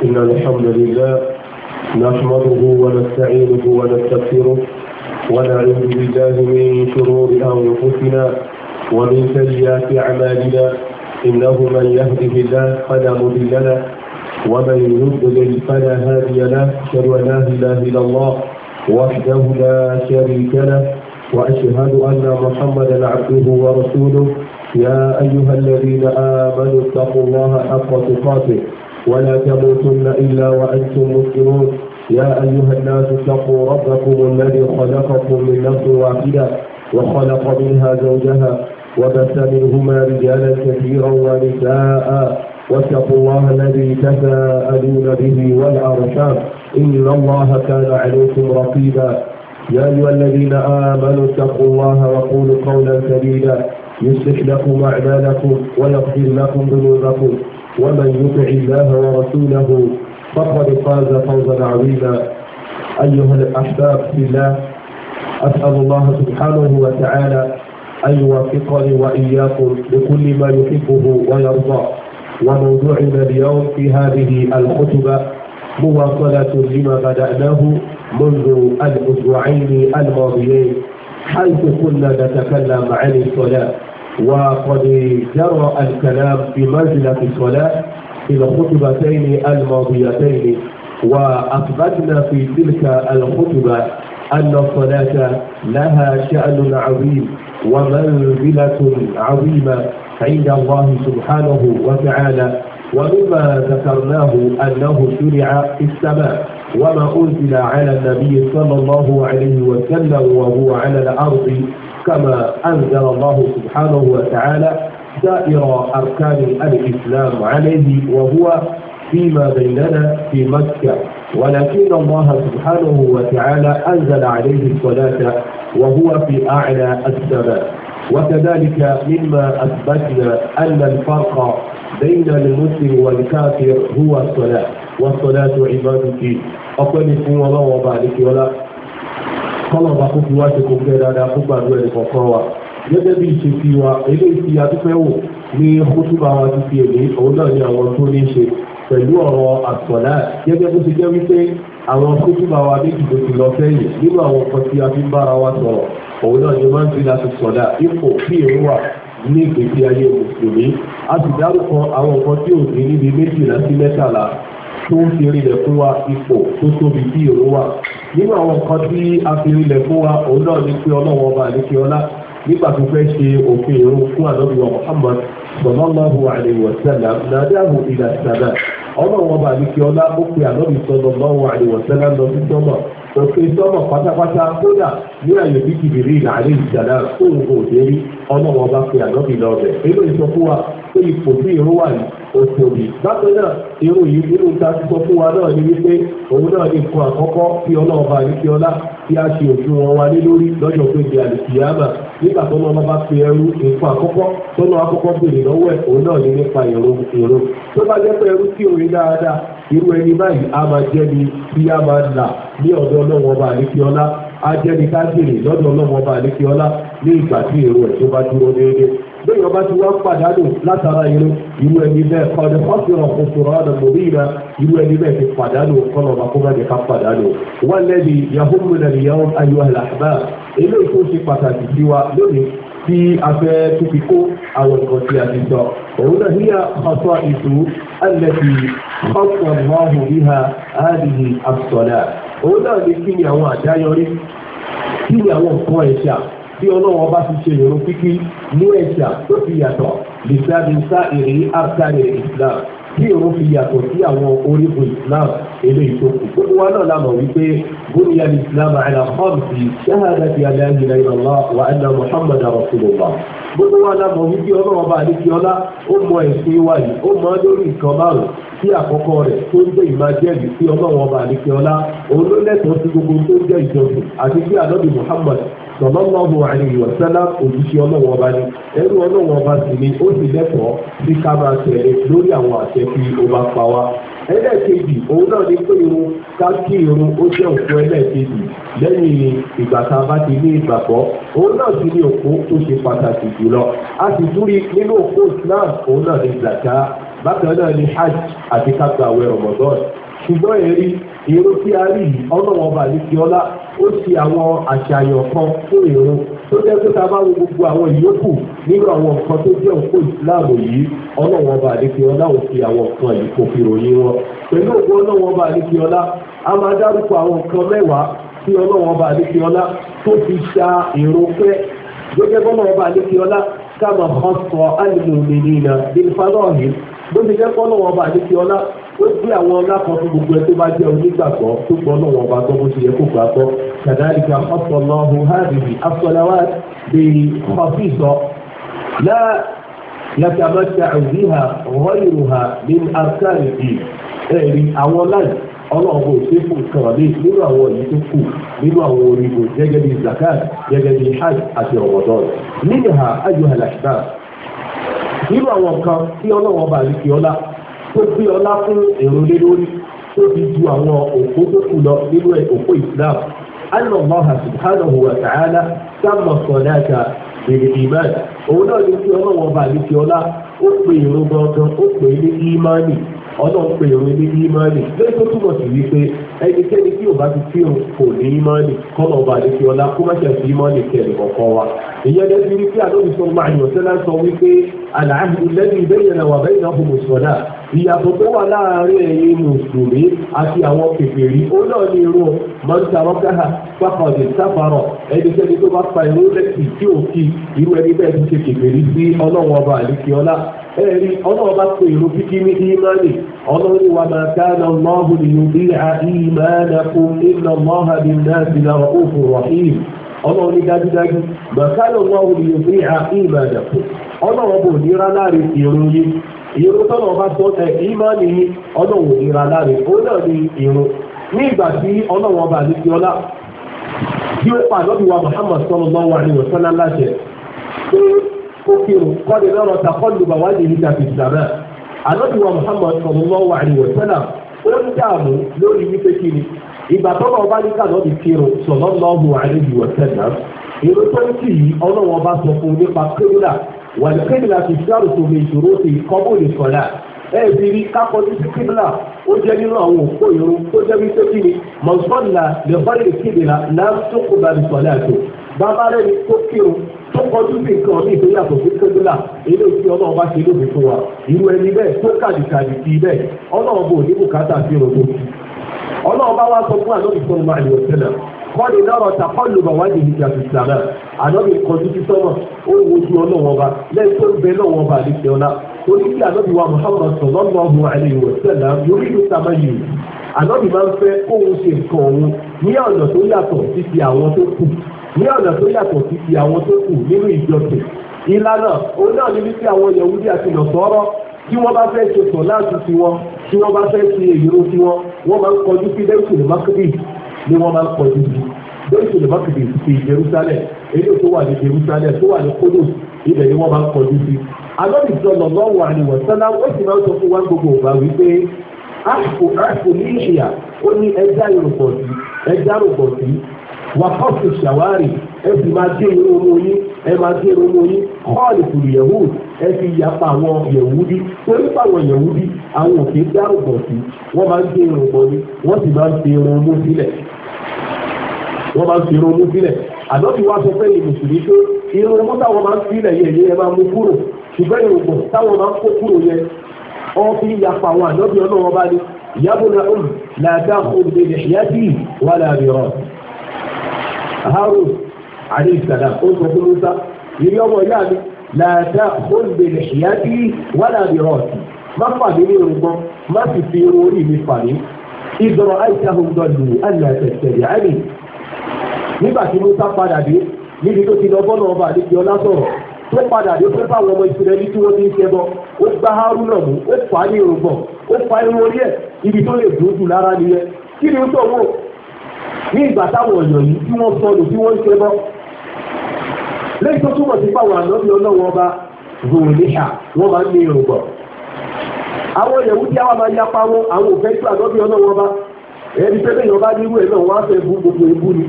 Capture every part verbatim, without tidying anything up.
إن الحمد لله نحمده ونستعينه ونستغفره ونعوذ بالله من شرور أنفسنا ومن سيئات أعمالنا إنه من يهده الله فلا مضل له ومن يضلل فلا هادي له أشهد أن لا إله إلا الله وحده لا شريك له وأشهد أن محمدا عبده ورسوله يا أيها الذين آمنوا اتقوا الله حق تقاته ولا تموتن إلا وأنتم مسلمون يا أيها الناس اتقوا ربكم الذي خلقكم من نفس واحدة وخلق منها زوجها وبث منهما رجالا كثيرا ونساء واتقوا الله الذي تساءلون به والأرحام إن الله كان عليكم رقيبا يا أيها الذين آمنوا اتقوا الله وقولوا قولا سديدا يصلح لكم أعمالكم ويغفر لكم ذنوبكم ومن يطع الله ورسوله فقد فاز فوزا عظيما أيها الأحباب في الله أسأل الله سبحانه وتعالى أن يوفقني وإياكم لكل ما يحبه ويرضى. وموضوعنا اليوم في هذه الخطبة مواصلة لما بدأناه منذ الأسبوعين الماضيين حيث كنا نتكلم عن الصلاة، وقد جرى الكلام في منزلة الصلاة في الخطبتين الماضيتين، وأثبتنا في تلك الخطبة أن الصلاة لها شأن عظيم ومنزلة عظيمة عند الله سبحانه وتعالى. ومما ذكرناه أنه شرع في السماء وما أنزل على النبي صلى الله عليه وسلم وهو على الأرض كما أنزل الله سبحانه وتعالى سائر أركان الإسلام عليه وهو فيما بيننا في مكة، ولكن الله سبحانه وتعالى أنزل عليه الصلاة وهو في أعلى السماء. وكذلك مما أثبتنا أن الفرق بين المسلم والكافر هو الصلاة، والصلاة عبادتي أقول فún ọlọ́wọ́ ọba àdékíọlá kọ́lọ̀ọ̀bá kó fi wá ṣe kò fẹ́ dáadáa kó gbàdúrà ẹnì kọ̀ọ̀kan wa gẹ́gẹ́ bí ìṣe fi wa eléyìí tí a tún fẹ́ wò ní kútúbà wa ti fi èmi òun náà ní àwọn tó ní ṣe pẹ̀lú ọ̀rọ̀ àsọ̀lá gẹ́gẹ́ bó ṣe jẹ́ wípé àwọn kútúbà wa méjì tó ti lọ sẹ́yìn nínú àwọn nǹkan tí a fi ń bára wa sọ̀rọ̀ òun náà ni máa ń fi láti sọ̀dá ipò kí èrò wà ní ìgbésí ayé mùsùlùmí. A sì dárúkọ àwọn nǹkan tí ò sí níbi méjìlá sí mẹ́tàlá tó ń fi rinlẹ̀ fún wa ipò tó tóbi tí èrò wà. Nínú àwọn nǹkan tí a fi rinlẹ̀ fún wa òun náà ni pé ọlọ́wọ́ ọba àlékè ọlá nígbà tó fẹ́ ṣe òfin ìrun fún ànábì wa Muhammad sallallahu alaihi wa sallam nadahu ila sama. ọlọ́wọ́ ọba àlékè ọlá ó pe ànábì sallallahu alaihi wa sallam lọ sí sọ́mọ̀ òfin sọ́mọ̀ pátápátá kódà ní àyè bí kìbìrì ìlànà ìjàdá fóun kò dé rí ọlọ́wọ́ ọba pe ànábì lọ bẹ̀. èlò ìsọ fún wa pé ipò tí ìrun wà ní òtòbí. bákan náà irun yìí nínú ta ti sọ fún wa náà ní wípé òun náà ní nǹkan àkọ́kọ́ tí ọlọ́wọ́ ọba àlékè ọlá tí a ṣe òfin wọn wá lé lórí lọ́jọ́ pé di àlùkìyámà nígbà tó náà bá pe ẹrú nǹkan àkọ́kọ́ tó náà àkọ́kọ́ béèrè lọ́wọ́ ẹ̀ òun náà ní nípa ìrun ìrun. tó bá jẹ́ pé ẹrú tí òun dáadáa irú ẹni báyìí a máa jẹ́ ni tí a máa là ní ọ̀dọ̀ ọlọ́wọ́ ọba àlékiọlá a jẹ́ ni ká béèrè lọ́dọ̀ ọlọ́wọ́ ọba àlékiọlá ní ìgbà tí èrò ẹ̀ tó bá dúró déédéé. bẹ́ẹ̀ ọba tí wọ́n pàdánù látara irun irú ẹni bẹ́ẹ̀ kọ́ni fọ́sùrọ̀ kòsòrò ọ̀nà mòrí ìlà irú ẹni bẹ́ẹ̀ ti pàdánù kọ́nà ọba kó má jẹ́ ká pàdánù. wọ́n lẹ́bi yahumu nàìyàwó ayọ̀ àlàbà eléyìí tó ṣe pàtàkì sí wa lónìí tí a fẹ́ tó fi kó àwọn nǹkan tí a ti sọ. òun náà níyà ọ̀sọ́ ìtú alẹ́bí ọ̀sọ̀ mọ́hùn níha àádìyí àsọ̀dà. òun náà ní kí ni àwọn àdáyọrí kí ni àwọn nǹkan ẹ̀ṣà tí ọlọ́wọ́ bá ti ṣe ìrun kíkí ní ẹ̀ṣà tó fi yàtọ̀ lè sábì sá èrè àbúkárẹ̀ Islam tí òun fi yàtọ̀ sí àwọn orígun Islam eléyìí tó kù. gbogbo wa náà lámọ̀ wípé bóyá Islam ala khamsi shahadati an la ilaha illallah wa anna Muhammadan rasulullah. gbogbo wa lámọ̀ wípé ọlọ́wọ́ bá àdékí ọlá ó mọ ẹ̀sìn wa yìí ó mọ lórí nǹkan márùn tí àkọ́kọ́ rẹ̀ tó ń jẹ́ ìmájẹ́rì sí ọlọ́wọ́ bá àdékí ọlá òun ló lẹ́tọ̀ọ́ sí gbogbo tó ń jẹ́ ìjọsìn àti sí ànábì Muhammad sallallahu alaihi wa sallam òjíṣẹ́ ọlọ́wọ́ ọba ni ẹrú ọlọ́wọ́ ọba sì ni ó sì lẹ́tọ̀ọ́ sí ká máa tẹ̀lé lórí àwọn àṣẹ tí ó bá pa wá. ẹlẹ́ẹ̀kejì òun náà ní pé irun ká kí irun ó jẹ́ òkú ẹlẹ́ẹ̀kejì lẹ́yìn ìgbà tá a bá ti ní ìgbàgbọ́ òun náà sì ní òkú tó ṣe pàtàkì jùlọ. a sì tún rí nínú òkú Islam òun náà ní zaka bákan náà ni hajj àti kápẹ́ àwẹ̀ Ramadan. ṣùgbọ́n èrí irun tí a rí yìí ọlọ́wọ́n ọba àdìsí ọlá ó ṣe àwọn àṣàyàn kan fún irun tó jẹ́ pé ta bá wo gbogbo àwọn ìyókù nínú àwọn nǹkan tó jẹ́ òkú ìsìláàmù yìí ọlọ́wọ́n ọba àdìsí ọlá ò fi àwọn nǹkan yìí kò fi ròyìn wọn. pẹ̀lú òkú ọlọ́wọ́n ọba àdìsí ọlá a máa dárúkọ àwọn nǹkan mẹ́wàá tí ọlọ́wọ́n ọba àdìsí ọlá tó fi ṣa irun pẹ́ gẹ́gẹ́ bọ́lá ọba àdìsí ọlá kama khassa al-mu'minina bil-fadail bó ti jẹ́ kọ́ lọ́wọ́ ọba àdìsí ọlá ó gbé àwọn ọlá kan fún gbogbo ẹ tó bá jẹ́ onígbàgbọ́ tó gbọ́ lọ́wọ́ ọba tó bó ti yẹ kó gbàgbọ́ kadhalika khassa Allahu hadhihi as-salawat bi-khafisa la yatamatta'u biha ghayruha min arkani ad-din ẹ̀rí àwọn láì ọlọ́ọ̀bọ̀ ṣe fún nǹkan ọ̀lẹ́ nínú àwọn èyí tó kù nínú àwọn orígun gẹ́gẹ́ bí zakat gẹ́gẹ́ bí hajj àti Ramadan níhà ayuhal ahbab nínú àwọn nǹkan tí ọlọ́wọ́ bá rí kí ọlá tó gbé ọlá fún èrò lé lórí tó fi ju àwọn òpó tó kù lọ nínú òpó Islam anna Allah subhanahu wa ta'ala samma salata bil iman òun náà ní kí ọlọ́wọ́ bá rí kí ọlá ó pè èrò gangan ó pè ní ìmánì ọlọ́run pé ìròyìn ní ìmánì lẹ́yìn tó túmọ̀ sí wípé ẹnikẹ́ni tí ò bá ti kírun kò ní ìmánì kọ́nà ọba àdékè ọlá kó má ṣe fi ìmánì kẹrin kọ̀ọ̀kan wa. ìyẹn lẹ́bi rí pé àdóbi sọ máa yàn sẹ́lá sọ wípé àlàáhìí lẹ́bi ìbéyẹ̀nà wà bẹ́yìn náà fún mùsùlùmá ìyàtọ̀ tó wà láàárín ẹ̀yin mùsùlùmí àti àwọn kèfèrí ó náà ní irú mọ́tà rọ́gáhà pápáọ̀dé sáfàrọ̀ ẹnikẹ́ni tó bá pa irú lẹ́sìn tí ò kí irú ẹni bẹ́ẹ̀ ti ṣe kèfèrí sí ọlọ́run ọba àdékè ọlá ẹ̀rí ọlọ́run bá pe ìrun kíkí ní ìmánì ọlọ́run wa ma kana Allahu liyudi'a imanakum inna Allaha bin-nasi la-ra'ufun rahim ọlọ́run ní dájúdájú ma kana Allahu liyudi'a imanakum ọlọ́run bò níra láàrin ìrun yìí ìrun tọ́lọ̀ bá sọ ẹ̀ ìmánì yìí ọlọ́run níra láàrin ó náà ní ìrun ní ìgbà tí ọlọ́run ọba àdìsí ọlá bí ó pa àlọ́bí wa Muhammad sallallahu alaihi wa sallam láṣẹ kókèrò kọ́ni lọ́rọ̀ takọ́lù bá wáyé ní tàbí ìsàmà àlọ́bíwá Muhammad sallallahu alaihi wa sallam ó ń dààmú lórí wípé kí ni ìgbà tó náà bá ní ká lọ́ọ̀dì kírun sallallahu alaihi wa sallam èrò tó ń kì í ọlọ́wọ́n bá sọ fún nípa kébìlà wà ní kébìlà ti sáré tó lè ṣòro sí kọ́bù lè sọ̀lá ẹ̀ bí rí kákọ́jú sí kébìlà ó jẹ́ nínú àwọn òkú ìrun tó jẹ́ wípé kí ni mọ̀sánlá lè fọ́lẹ̀ kébìlà náà tó kó bá ní sọ̀lá àjò bàbá rẹ̀ ni tó kírun tó kọjú sí nǹkan ní ìpínlẹ̀ àtọ̀ sí kébìlà ilé tí ọlọ́run bá ṣe lóbi fún wa irú ẹni bẹ́ẹ̀ tó kàdìkàdì sí bẹ́ẹ̀ ọlọ́run bò ní bùkátà sí ọdún ọlọ́run bá wá sọ fún ànábì sọ́nù máa lè ṣẹlẹ̀ kọ́ni náà takọ́lù bá wájú ìjà sí ìsàmà ànábì kọjú sí sọ́mọ̀ ó wo ojú ọlọ́run ọba lẹ́yìn tó ń bẹ lọ́wọ́ ọba àdìsẹ́ ọlá torí kí ànábì wa Muhammad sallallahu alaihi wa sallam yorí ló sábà yìí ànábì máa ń fẹ́ kóhun ṣe nǹkan òun ní ọ̀nà tó yàtọ̀ sí ti àwọn tó kù ní ọ̀nà tó yàtọ̀ sí ti àwọn tó kù nínú ìjọsìn ìlànà òun náà ní wípé àwọn Yahudi àti Nasara tí wọ́n bá fẹ́ ṣe sọ̀ láti ti wọn tí wọ́n bá fẹ́ ṣe èrò tí wọn wọ́n máa ń kọjú sí Baitul Maqdis ni wọ́n máa ń kọjú sí Baitul Maqdis ti Jerusalem èyí tó wà ní Jerusalem tó wà ní Kudus ibẹ̀ ni wọ́n máa ń kọjú sí. Ànábì sallallahu alaihi wasallam ó sì máa ń sọ fún wa gbogbo ògbà wípé àpò àpò ní ìṣìyà ó ní ẹja ìrùpọ̀ sí ẹja ìrùpọ̀ sí wà kọ́ọ̀sì ṣàwárì ẹ sì máa gé irun ọmọ yín ẹ máa gé irun ọmọ yín kọ́ọ̀lì kùrù yẹ̀wùd ẹ fi yapa àwọn yẹ̀wùdí torí pàwọn yẹ̀wùdí àwọn òkè dárúgbọ̀n sí wọ́n máa ń gé irun ọmọ yín wọ́n sì máa ń fi irun ọmọ sílẹ̀ wọ́n máa ń fi irun ọmọ sílẹ̀ àdọ́bí wa sọ pé ní mùsùlùmí tó irun ọmọ táwọn máa ń sílẹ̀ yẹn yẹn máa mú kúrò ṣùgbọ́n irùngbọ̀n táwọn máa ń kó kúrò yẹn wọ́n fi yapa àwọn àdọ́bí ọlọ́wọ́ bá ní ìyábọ̀nà ọ̀hún làdá òde lẹ́yàtì wà láàbìrọ̀ Harun alayhi salam ó sọ fún Musa ìrí ọmọ ìyá mi làdá òde lẹ́yàtì wà láàbìrọ̀ má fàdé ní irùngbọ̀n má sì fi irun orí mi fàdé ìdọ̀rọ̀ àìsàhùn dọ̀lù àlẹ́ àtẹ̀tẹ̀rẹ̀ àlẹ́ nígbà tí Musa padà dé níbi tó ti lọ bọ́nà ọba àdéjì ọlá sọ̀rọ̀ tó padà dé pé báwọn ọmọ Ísírẹ́lì tí wọ́n ti ń ṣẹbọ ó gbá Hárúnà mú ó fà á ní irùngbọ̀n ó fa irun orí ẹ̀ ibi tó lè dùn jù lára nìyẹn kí ni ó tó wò ní ìgbà táwọn èèyàn yìí tí wọ́n sọnù tí wọ́n ń ṣẹbọ lẹ́yìn tó túmọ̀ sí báwọn ànábì ọlọ́wọ́ ọba zòrìlíṣà wọ́n máa ń ní irùngbọ̀n àwọn ìyẹ̀wù tí àwọn máa yapa wọn àwọn òfẹ́ tí ànábì ọlọ́wọ́ ọba ẹni pẹ́pẹ́ yọba nírú ẹ̀ náà wọ́n á fẹ́ bú gbogbo ebú ni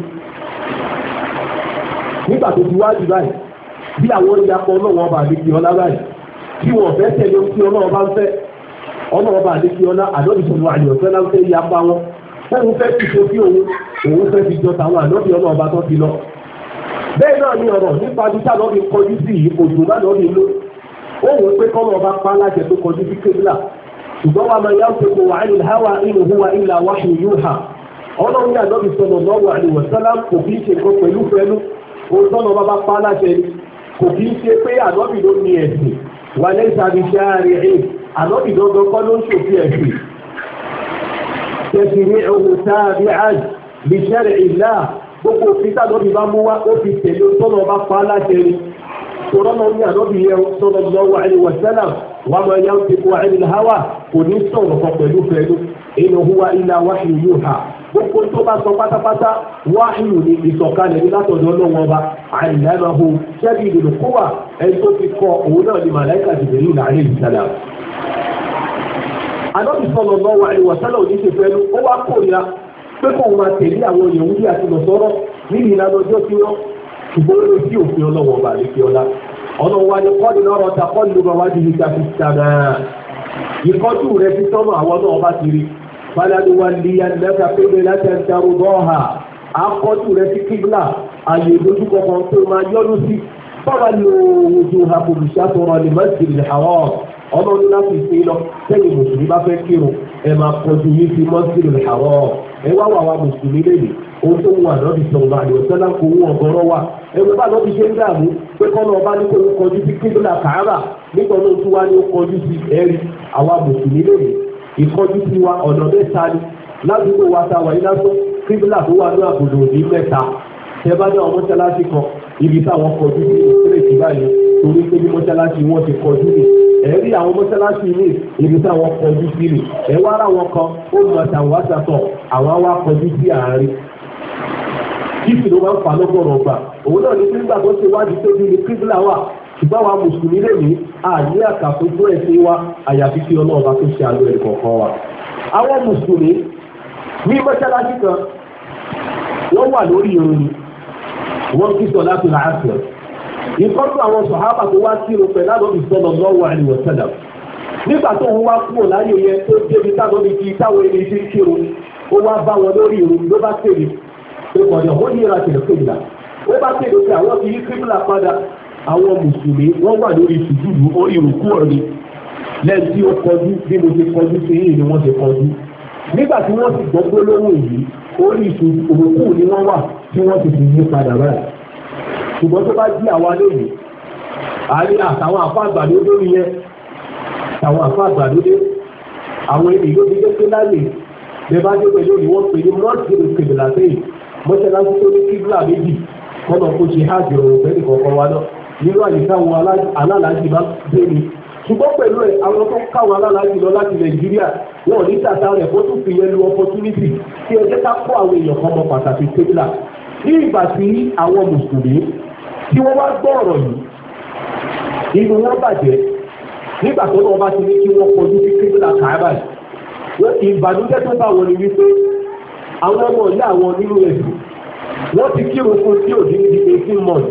nígbà tó ti wájú báyìí bí àwọn ìyapọ̀ náà wọ́n bá lè fi ọlá báyìí bí wọ́n fẹ́ tẹ̀lé ohun tí ọlọ́run bá ń fẹ́ ọmọ ọba àdékí ọlá àdọ́bí sọ̀rọ̀ àyọ̀ fẹ́ láńpẹ́ yá pa wọn fóun fẹ́ ti tó sí òun òun fẹ́ fi jọ tàwọn àdọ́bí ọmọ ọba tó ti lọ. bẹ́ẹ̀ náà ni ọ̀rọ̀ nípa bí sábọ́bí kọjú sí òjò bá lọ́ọ́ nílò ó wò pé kọ́mọ ọba pa láṣẹ tó kọjú sí kébìlà ṣùgbọ́n wa máa yáwó pé wà ní hawa inú huwa ilà wáṣọ yóò hà ọlọ́run ní àdọ́bí sọ̀rọ̀ lọ́wọ́ àdìwọ̀ sálám kò kí í ṣe nǹkan pẹ̀lú pẹ̀lú òun tọ́nà ọba bá pa láṣẹ ni kò kí í ṣe pé àdọ́bí ló ní ẹ̀sìn wà lẹ́yìn tàbí ṣáàrì ẹ̀ àdọ́bí dandan kọ́ ló ń ṣòfin ẹ̀sìn tẹ̀sìrì ẹ̀hùn tàbí àj lè ṣẹ́rẹ̀ ìlà gbogbo òfin tàdọ́bí bá mú wá ó fi tẹ̀lé tọ́nà ọba pa láṣẹ ni tọ́nà ní àdọ́bí yẹn sọ̀rọ̀ lọ́wọ́ àdìwọ̀ sálám wà máa yá ti kó àìní hawa kò ní sọ̀rọ̀ kan pẹ̀lú pẹ̀lú inú huwa ilà wáhìlú yóò ha gbogbo tó bá sọ pátápátá wáhìlú ní ìsọ̀kalẹ̀ ní látọ̀dọ̀ lọ́wọ́ ọba àìlẹ́màhó ṣẹ́bi ìdùnnú kó wà ẹni tó ti kọ òun náà ní màláìkà jìbìrì láàrin ìsàlẹ̀. àdọ́bí sọ̀rọ̀ lọ́wọ́ àìwọ̀ sálẹ̀ òní ṣe fẹ́ ó wá kórìíra pé kó máa tẹ̀lé àwọn Yẹhudi àti Nasara ní ìlànà ọjọ́ tí wọ́n ṣùgbọ́n ó lè sí òfin ọlọ́wọ́ ọba àlekí ọlá ọlọ́run wa ni kọ́ni lọ́rọ̀ ta kọ́ni ló bá wá di ìjà fi sàmà ìkọ́jú rẹ̀ ti sọ́nà àwọn náà bá ti rí falani wa li anaka pépé láti ẹ̀ńtàrú dọ́ọ̀hà akọ́jú rẹ̀ ti kíbla àyè ìdójúkọ kan tó máa yọ́nú sí báwa ni ojú àbòrìṣà sọ̀rọ̀ ní masjid al-haram ọlọ́run láti ṣe lọ sẹ́yìn mùsùlùmí bá fẹ́ kírun ẹ máa kọjú yín sí masjid al-haram ẹ wá wà wá mùsùlùmí lẹ́yìn ohun tó wù ànábì sọ̀rọ̀ àdìọ́sẹ́lá kò wú ọ̀gọ́rọ́ wa ẹ̀rọ bá lọ́bi ṣe ń dààmú pé kọ́nà ọba ní kó ń kọjú sí kíbílà kàárà nígbà náà tó wá ní ó kọjú sí ẹ̀rí àwa mùsùlùmí lónìí ìkọjú sí wa ọ̀nà mẹ́ta ni ládùúgbò wa ta wà ní lásán kíbílà tó wà ní àbùdó òní mẹ́ta tẹ bá dáwọn mọ́ṣáláṣí kan ibi táwọn kọjú sí ìpínlẹ̀ báyìí torí pé bí mọ́ṣáláṣí wọn ti kọjú ní ẹ̀rí àwọn mọ́ṣáláṣí ní ibi táwọn kọjú sí ni ẹ̀ wá ara wọn kan ó mú àtàwọn àtàtọ̀ àwọn wá kọjú sí àárín kíkì ló máa ń fa lọ́gọ́rọ̀ ọgbà òun náà ní nígbà tó ṣe wádìí tó bí ní kíbílà wà ṣùgbọ́n wa mùsùlùmí lè ní àní àkàfojú ẹ̀sìn wa àyàfi kí ọlọ́ọ̀bá tó ṣe àlọ́ ẹ̀kọ́ kan wa. àwọn mùsùlùmí ní mọ́ṣáláṣí kan wọ́n wà lórí irun ni wọ́n kí sọ láti ra àṣẹ. ìkọ́jú àwọn sàhábà tó wá kírun pẹ̀lú àdọ́bì sallallahu alaihi wasallam nígbà tó ń wá kúrò láyé yẹn tó débi táwọn ibi táwọn ilé ti ń kírun ó wá bá wọn lórí irun ló bá tèrè ìkọ̀dọ̀ ó yíra tẹ̀lé kíbla ó bá tẹ̀lé pé àwọn ti yí kíbla padà àwọn mùsùlùmí wọ́n wà lórí ìṣùjúdù orí ìrùkú ọ̀rẹ́ lẹ́yìn tí ó kọjú bí mo ti kọjú sí yìí ni wọ́n ti kọjú nígbà tí wọ́n sì gbọ́ gbólóhùn yìí orí ìrùkú ni wọ́n wà tí wọ́n ti fi yí padà báyìí ṣùgbọ́n tó bá jí àwa lónìí àárín àtàwọn àfa àgbàlódé yẹn àtàwọn àfa àgbàlódé àwọn ènìyàn ló ti dé pé láyè bẹ́ẹ̀ bá dé pẹ̀lú ìwọ́n pè ní mọ́ọ̀tì kébìlà sẹ́yìn mọ́ṣáláṣí tó ní kíbla méjì kọ́nà kó ṣe hajj ọ̀rọ̀ fẹ́ẹ́ kọ̀ọ̀kan wa náà nínú àyíká àwọn alálàájì máa ń gbé ni ṣùgbọ́n pẹ̀lú ẹ̀ àwọn tó káwọn alálàájì lọ láti Nàìjíríà wọn ò ní tàtà rẹ̀ kó tún fi yẹn lu opportunity tí ẹ jẹ́ ká kó àwọn èèyàn kan mọ pàtàkì kíbla ní ìgbà tí àwọn mùsùlùmí tí wọ́n wá gbọ́ ọ̀rọ̀ yìí inú wọn bàjẹ́ nígbà tó náà bá ti ní kí wọ́n kọjú sí kíbla Káàbà ìbànújẹ́ tó bá wọn ni wípé àwọn ọmọ ìyá àwọn nínú ẹ̀sùn wọ́n ti kírun fún tí ò dín ní eighteen months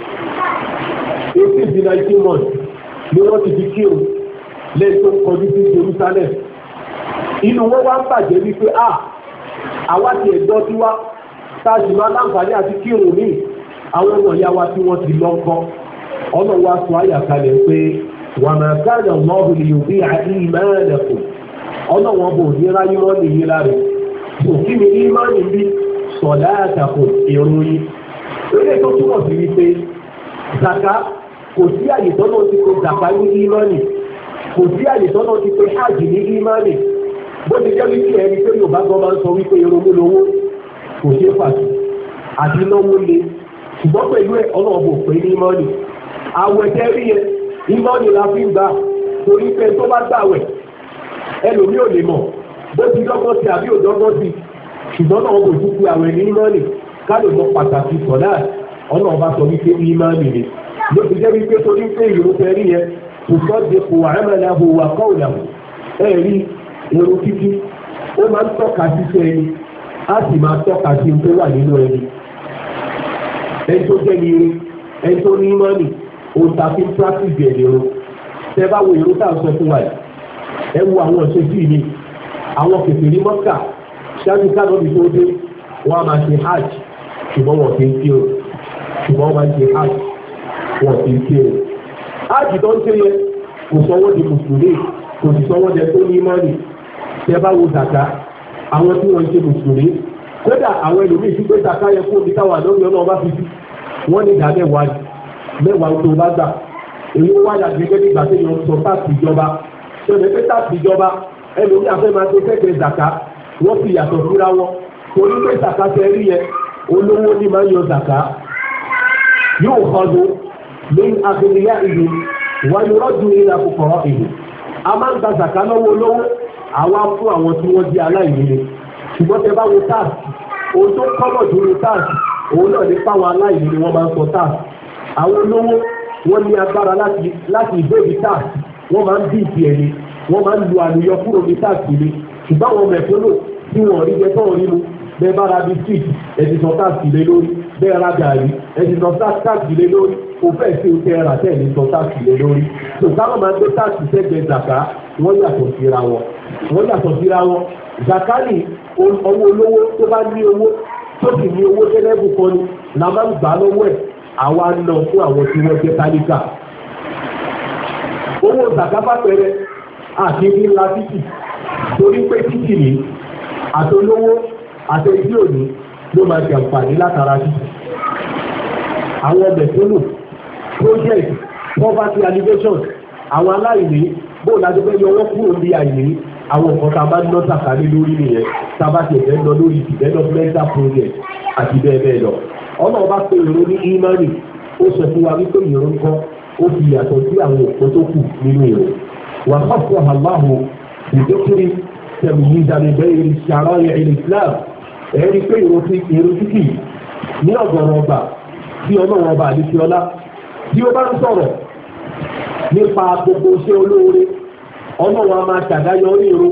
eighteen to nineteen months ni wọ́n ti fi kírun lẹ́yìn tó ń kọjú sí Jerusalem inú wọn wá ń bàjẹ́ wípé a àwa ti ẹ̀gbọ́ tí wá tá a sì máa láǹfààní àti kírun ní àwọn ọmọ ìyá wa tí wọ́n ti lọ kọ́ ọ̀nà wa sọ àyàkálẹ̀ pé wàmà káàdà lọ́ọ̀hùn ni yóò bí àti ìmọ̀ràn ọ̀nà wọn bò ní ráyé wọn nìyí láre òkí ni ìmánì bí sọ̀lá àtàkùn ìròyìn eré tó túmọ̀ sí wípé zaka kò sí àyè tọ́nà ti pé zaka ní ìmánì kò sí àyè tọ́nà ti pé hajj ní ìmánì bó ti jẹ́ wípé ẹni pé Yorùbá gan máa ń sọ wípé irunmú lówó kò ṣeé fàṣì àti náwó le ṣùgbọ́n pẹ̀lú ẹ̀ ọlọ́ọ̀bù pé ní ìmánì àwẹ̀ tẹ́rí yẹn ìmánì la fi ń gbà torí pé tó bá gbàwẹ̀ ẹlòmí ò lè mọ̀ bó ti dọ́gbọ́n sí àbí òdọ́gbọ́n sí ṣùgbọ́n náà kò tún fi àwẹ̀ ní ìmánì ká lè mọ pàtàkì sọ̀dá ọ̀nà ọba sọ wípé ìmánì ni ló ti jẹ́ wípé torí pé ìrún tẹ́rí yẹn kò sọ́ de kò àmàlàhù wà kọ́ọ̀làhù ẹ̀rí irun kíkí ó máa ń tọ́ka síṣẹ́ ẹni á sì máa tọ́ka sí tó wà nínú ẹni ẹni tó jẹ́ ní irun ẹni tó ní ìmánì òun ta fi ń practice ẹ̀ nìrun tẹ́ bá wo irun tá à ń sọ fún wa yìí ẹ wo àwọn ọ̀ṣẹ́ bíi ni àwọn kèfèrí Mọ́kà ṣáájú káàdọ́bì tó dé wọ́n á máa ṣe hajj ṣùgbọ́n wọ́n ti ń kí o ṣùgbọ́n wọ́n máa ń ṣe hajj wọ́n ti ń kí o. hajj tó ń ṣe yẹ kò sọ wọ́n di mùsùlùmí kò sì sọ wọ́n jẹ tó ní mọ́nì tẹ bá wo zaka àwọn tí wọ́n ń ṣe mùsùlùmí kódà àwọn ẹlòmíì ti gbé zaka yẹ kó omi táwọn àdóbi ọlọ́run bá fi sí wọ́n ní ìdá mẹ́wàá mẹ́wàá tó bá gbà èyí wọ́n wáyà gẹ́gẹ́ bí ìgbà tó yọ sọ táàpì ìjọba ṣẹlẹ̀ pé táàpì ìjọba ẹlòmíì àfẹ́ máa tó fẹ́kẹ̀ẹ́ zaka wọ́n fi yàtọ̀ síra wọn torí pé zaka tẹ rí yẹn olówó ní máa ń yọ zaka yóò kọlu ní agbègbè ìlú wáyé rọ́jò ìlà kòkòrò ìlú a máa ń gba zaka lọ́wọ́ olówó àwa fún àwọn tí wọ́n di aláìní ni ṣùgbọ́n tẹ bá wo táàsì ohun tó kọ́mọ̀ tó wo táàsì òun náà ní fáwọn aláìní ni wọ́n máa ń sọ táàsì àwọn olówó wọ́n ní agbára láti ìbéèrè táàsì wọ́n máa ń bí ìdí ẹni wọ́n máa ń lu àlùyọ kúrò ní táàsì ni ṣùgbọ́n àwọn mẹ̀kúnnù tí wọ́n rí jẹ tọ́wọ́ nínú bẹ́ẹ̀ bá ra biskit ẹ̀sì sọ táàsì lé lórí bẹ́ẹ̀ ra gàrí ẹ̀sì sọ táàsì lé lórí kò fẹ́ sí oúnjẹ ẹ̀rà tẹ̀lé sọ táàsì lé lórí tó káwọn máa ń gbé táàsì sẹ́gbẹ̀ẹ́ zaka wọ́n yàtọ̀ síra wọn wọ́n yàtọ̀ síra wọn zaka ní ọwọ́ olówó tó bá ní owó tó sì ní owó tẹ́lẹ̀bù kan ni la máa ń gbà lọ́wọ́ ẹ̀ àwa nà fún àwọn tí wọ́n jẹ́ tálíkà owó zaka bá pẹ̀rẹ̀ àti ńlá títì torí pé títì ní àtolówó àtẹ̀jí òní ló máa jẹ àǹfààní látara títì àwọn mẹ̀kúnnù project poverty alleviation àwọn aláìní bóòlù adébẹ́ yọ wọ́n kúrò ní àìní àwọn nǹkan tá a bá ń ná sàkálé lórí nìyẹn tá a bá ti ẹ̀fẹ́ lọ lórí developmental project àti bẹ́ẹ̀ bẹ́ẹ̀ lọ ọ̀nà ọba pé ìró ní imani ó sọ fún wa wípé ìró ń kọ́ ó fi yàtọ̀ sí àwọn òpó tó kù nínú ìró wà á fọ́ àláhù ìdókòrí tẹ̀mí yìí dání bẹ́ẹ̀ rí ṣàrọ̀ ilẹ̀ Islam ẹ̀rí pé ìró títì ní ọ̀gọ̀rọ̀ ọba tí ọlọ́wọ́ ọba àdìsí ọlá tí ó bá ń sọ̀rọ̀ nípa gbogbo iṣẹ́ olóore ọlọ́wọ́ a máa ṣàdáyọ ríro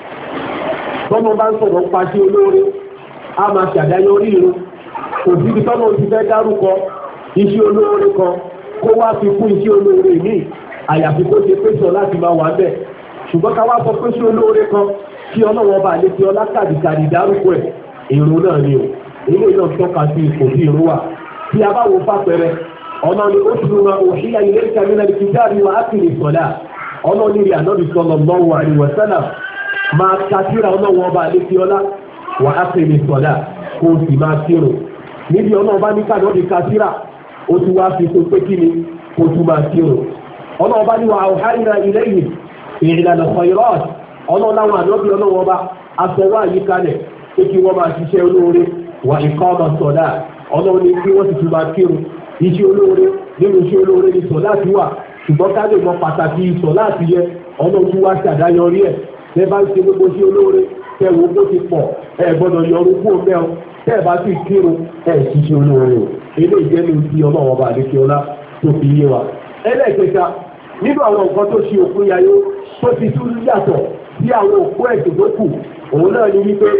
tọ́mọ bá ń sọ̀rọ̀ pa iṣẹ́ olóore a máa ṣàdáyọ ríro kò síbi tọ́mọ ti fẹ́ dárúkọ iṣẹ́ olóore kan kó wá fi kún iṣẹ́ olóore míì àyàfi kó ṣe pèsè láti máa wà bẹ́ẹ̀ ṣùgbọ́n ká wá sọ pé iṣẹ́ olóore kan tí ọlọ́wọ́ ọba àdìsí ọlá kàdìkàdì dárúkọ ẹ̀ èrò náà ni o èyí náà tọ́ka sí ipò tí èrò wà tí a bá wo fàpẹrẹ ọ̀nà ni ó tún ma òṣìyà ilé ìkàmínà ní kìtàrí wa ákìlì sọ̀lá ọ̀nà nírí ànábì sallallahu alaihi wa sallam máa kàtírà ọ̀nà wọn bá lé fi ọlá wa ákìlì sọ̀lá kó o sì máa kírun níbi ọ̀nà ọba ní kànábì kàtírà ó tún wá fi tó pé kí ni kó o tún máa kírun ọ̀nà ọba ní wa awhayna ilayhim ìlànà khayrat ọ̀nà láwọn ànábì ọ̀nà wọn bá aṣọ wá àyíkalẹ̀ pé kí wọ́n máa ṣiṣẹ́ olóore wa iqama sọ̀lá ọ̀nà ní kí wọ́n sì tún máa kírun iṣẹ́ olóore nínú iṣẹ́ olóore ní sọ láti wà ṣùgbọ́n ká lè mọ pàtàkì sọ láti yẹ ọ̀nà tí wá ṣàdáyọrí ẹ̀ tẹ́ bá ń ṣe gbogbo iṣẹ́ olóore tẹ́ wo bó ti pọ̀ ẹ gbọ́dọ̀ yọrù kú omi ẹ̀ tẹ́ bá sì kírun ẹ̀ ṣiṣẹ́ olóore o eléyìí jẹ́ ní ti ọmọ ọba àdékíọlá tó fi yé wa. ẹlẹ́ẹ̀kẹta nínú àwọn nǹkan tó ṣe òkú yayó tó ti tún yàtọ̀ sí àwọn òkú ẹ̀sìn tó kù òun náà ní wípé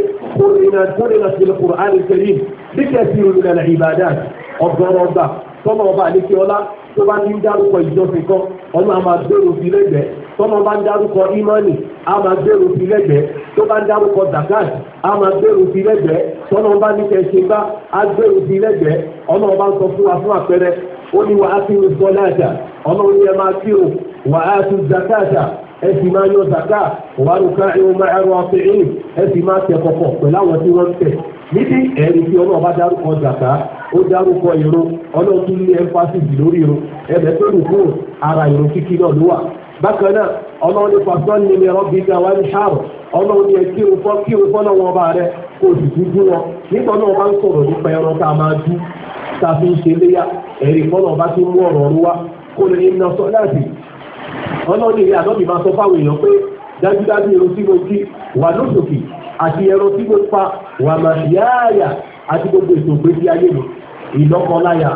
kórìnà sí Al-Qur'an Al-Karim bí kẹ́sì ìrìnà ìbàdàn ọgọ́rọ̀ ọgbà tọ́mọ ọba àdékè ọlá tó bá ti ń dárúkọ ìjọsìn kan ọmọ àmà gbèrò sí lẹ́gbẹ̀ẹ́ tọ́mọ bá ń dárúkọ imani àmà gbèrò sí lẹ́gbẹ̀ẹ́ tó bá ń dárúkọ zakat àmà gbèrò sí lẹ́gbẹ̀ẹ́ tọ́mọ bá ní kẹsìn bá á gbèrò sí lẹ́gbẹ̀ẹ́ ọmọ ọba ń sọ fún wa fún àpẹẹrẹ ó ní wà á fi ń sọ láàjà ọmọ ní ẹ máa kírun wà á tún zakata ẹ sì máa yọ zaka wà á rúkà ìwọ̀n máa ẹrọ ọ̀sẹ̀ ẹ sì máa tẹ kọ̀kọ̀ pẹ̀lú àwọn tí wọ́n tẹ̀ níbi ẹ̀rí tí ọlọ́run bá dárúkọ zaka ó dárúkọ ìrun ọlọ́run tún ní emphasis lórí ìrun ẹ̀bẹ̀ tó rù fún ara ìrun kíkí náà ló wà bákan náà ọlọ́run ní fasọ́n ní ẹ̀rọ bíi gawa ní ṣáàrù ọlọ́run ní ẹkírun fọ́ kírun fọ́ náà wọn bá rẹ kó o sì dúdú wọn nígbà náà bá ń sọ̀rọ̀ nípa ẹran tá a máa dú tá a fi ń ṣe léyà ẹ̀rí fọ́nà bá ti mú ọ̀rọ̀ ọ̀run wá kó lè ní iná sọ láti ọlọ́run ní ìyá àdọ́bì máa sọ fáwọn èèyàn pé dájúdájú irun tí mo kí wà lóṣòkì àti ẹran tí mo pa wà màṣíyáàyà àti gbogbo ètò ìgbésí ayé mi ìlọ́kọláya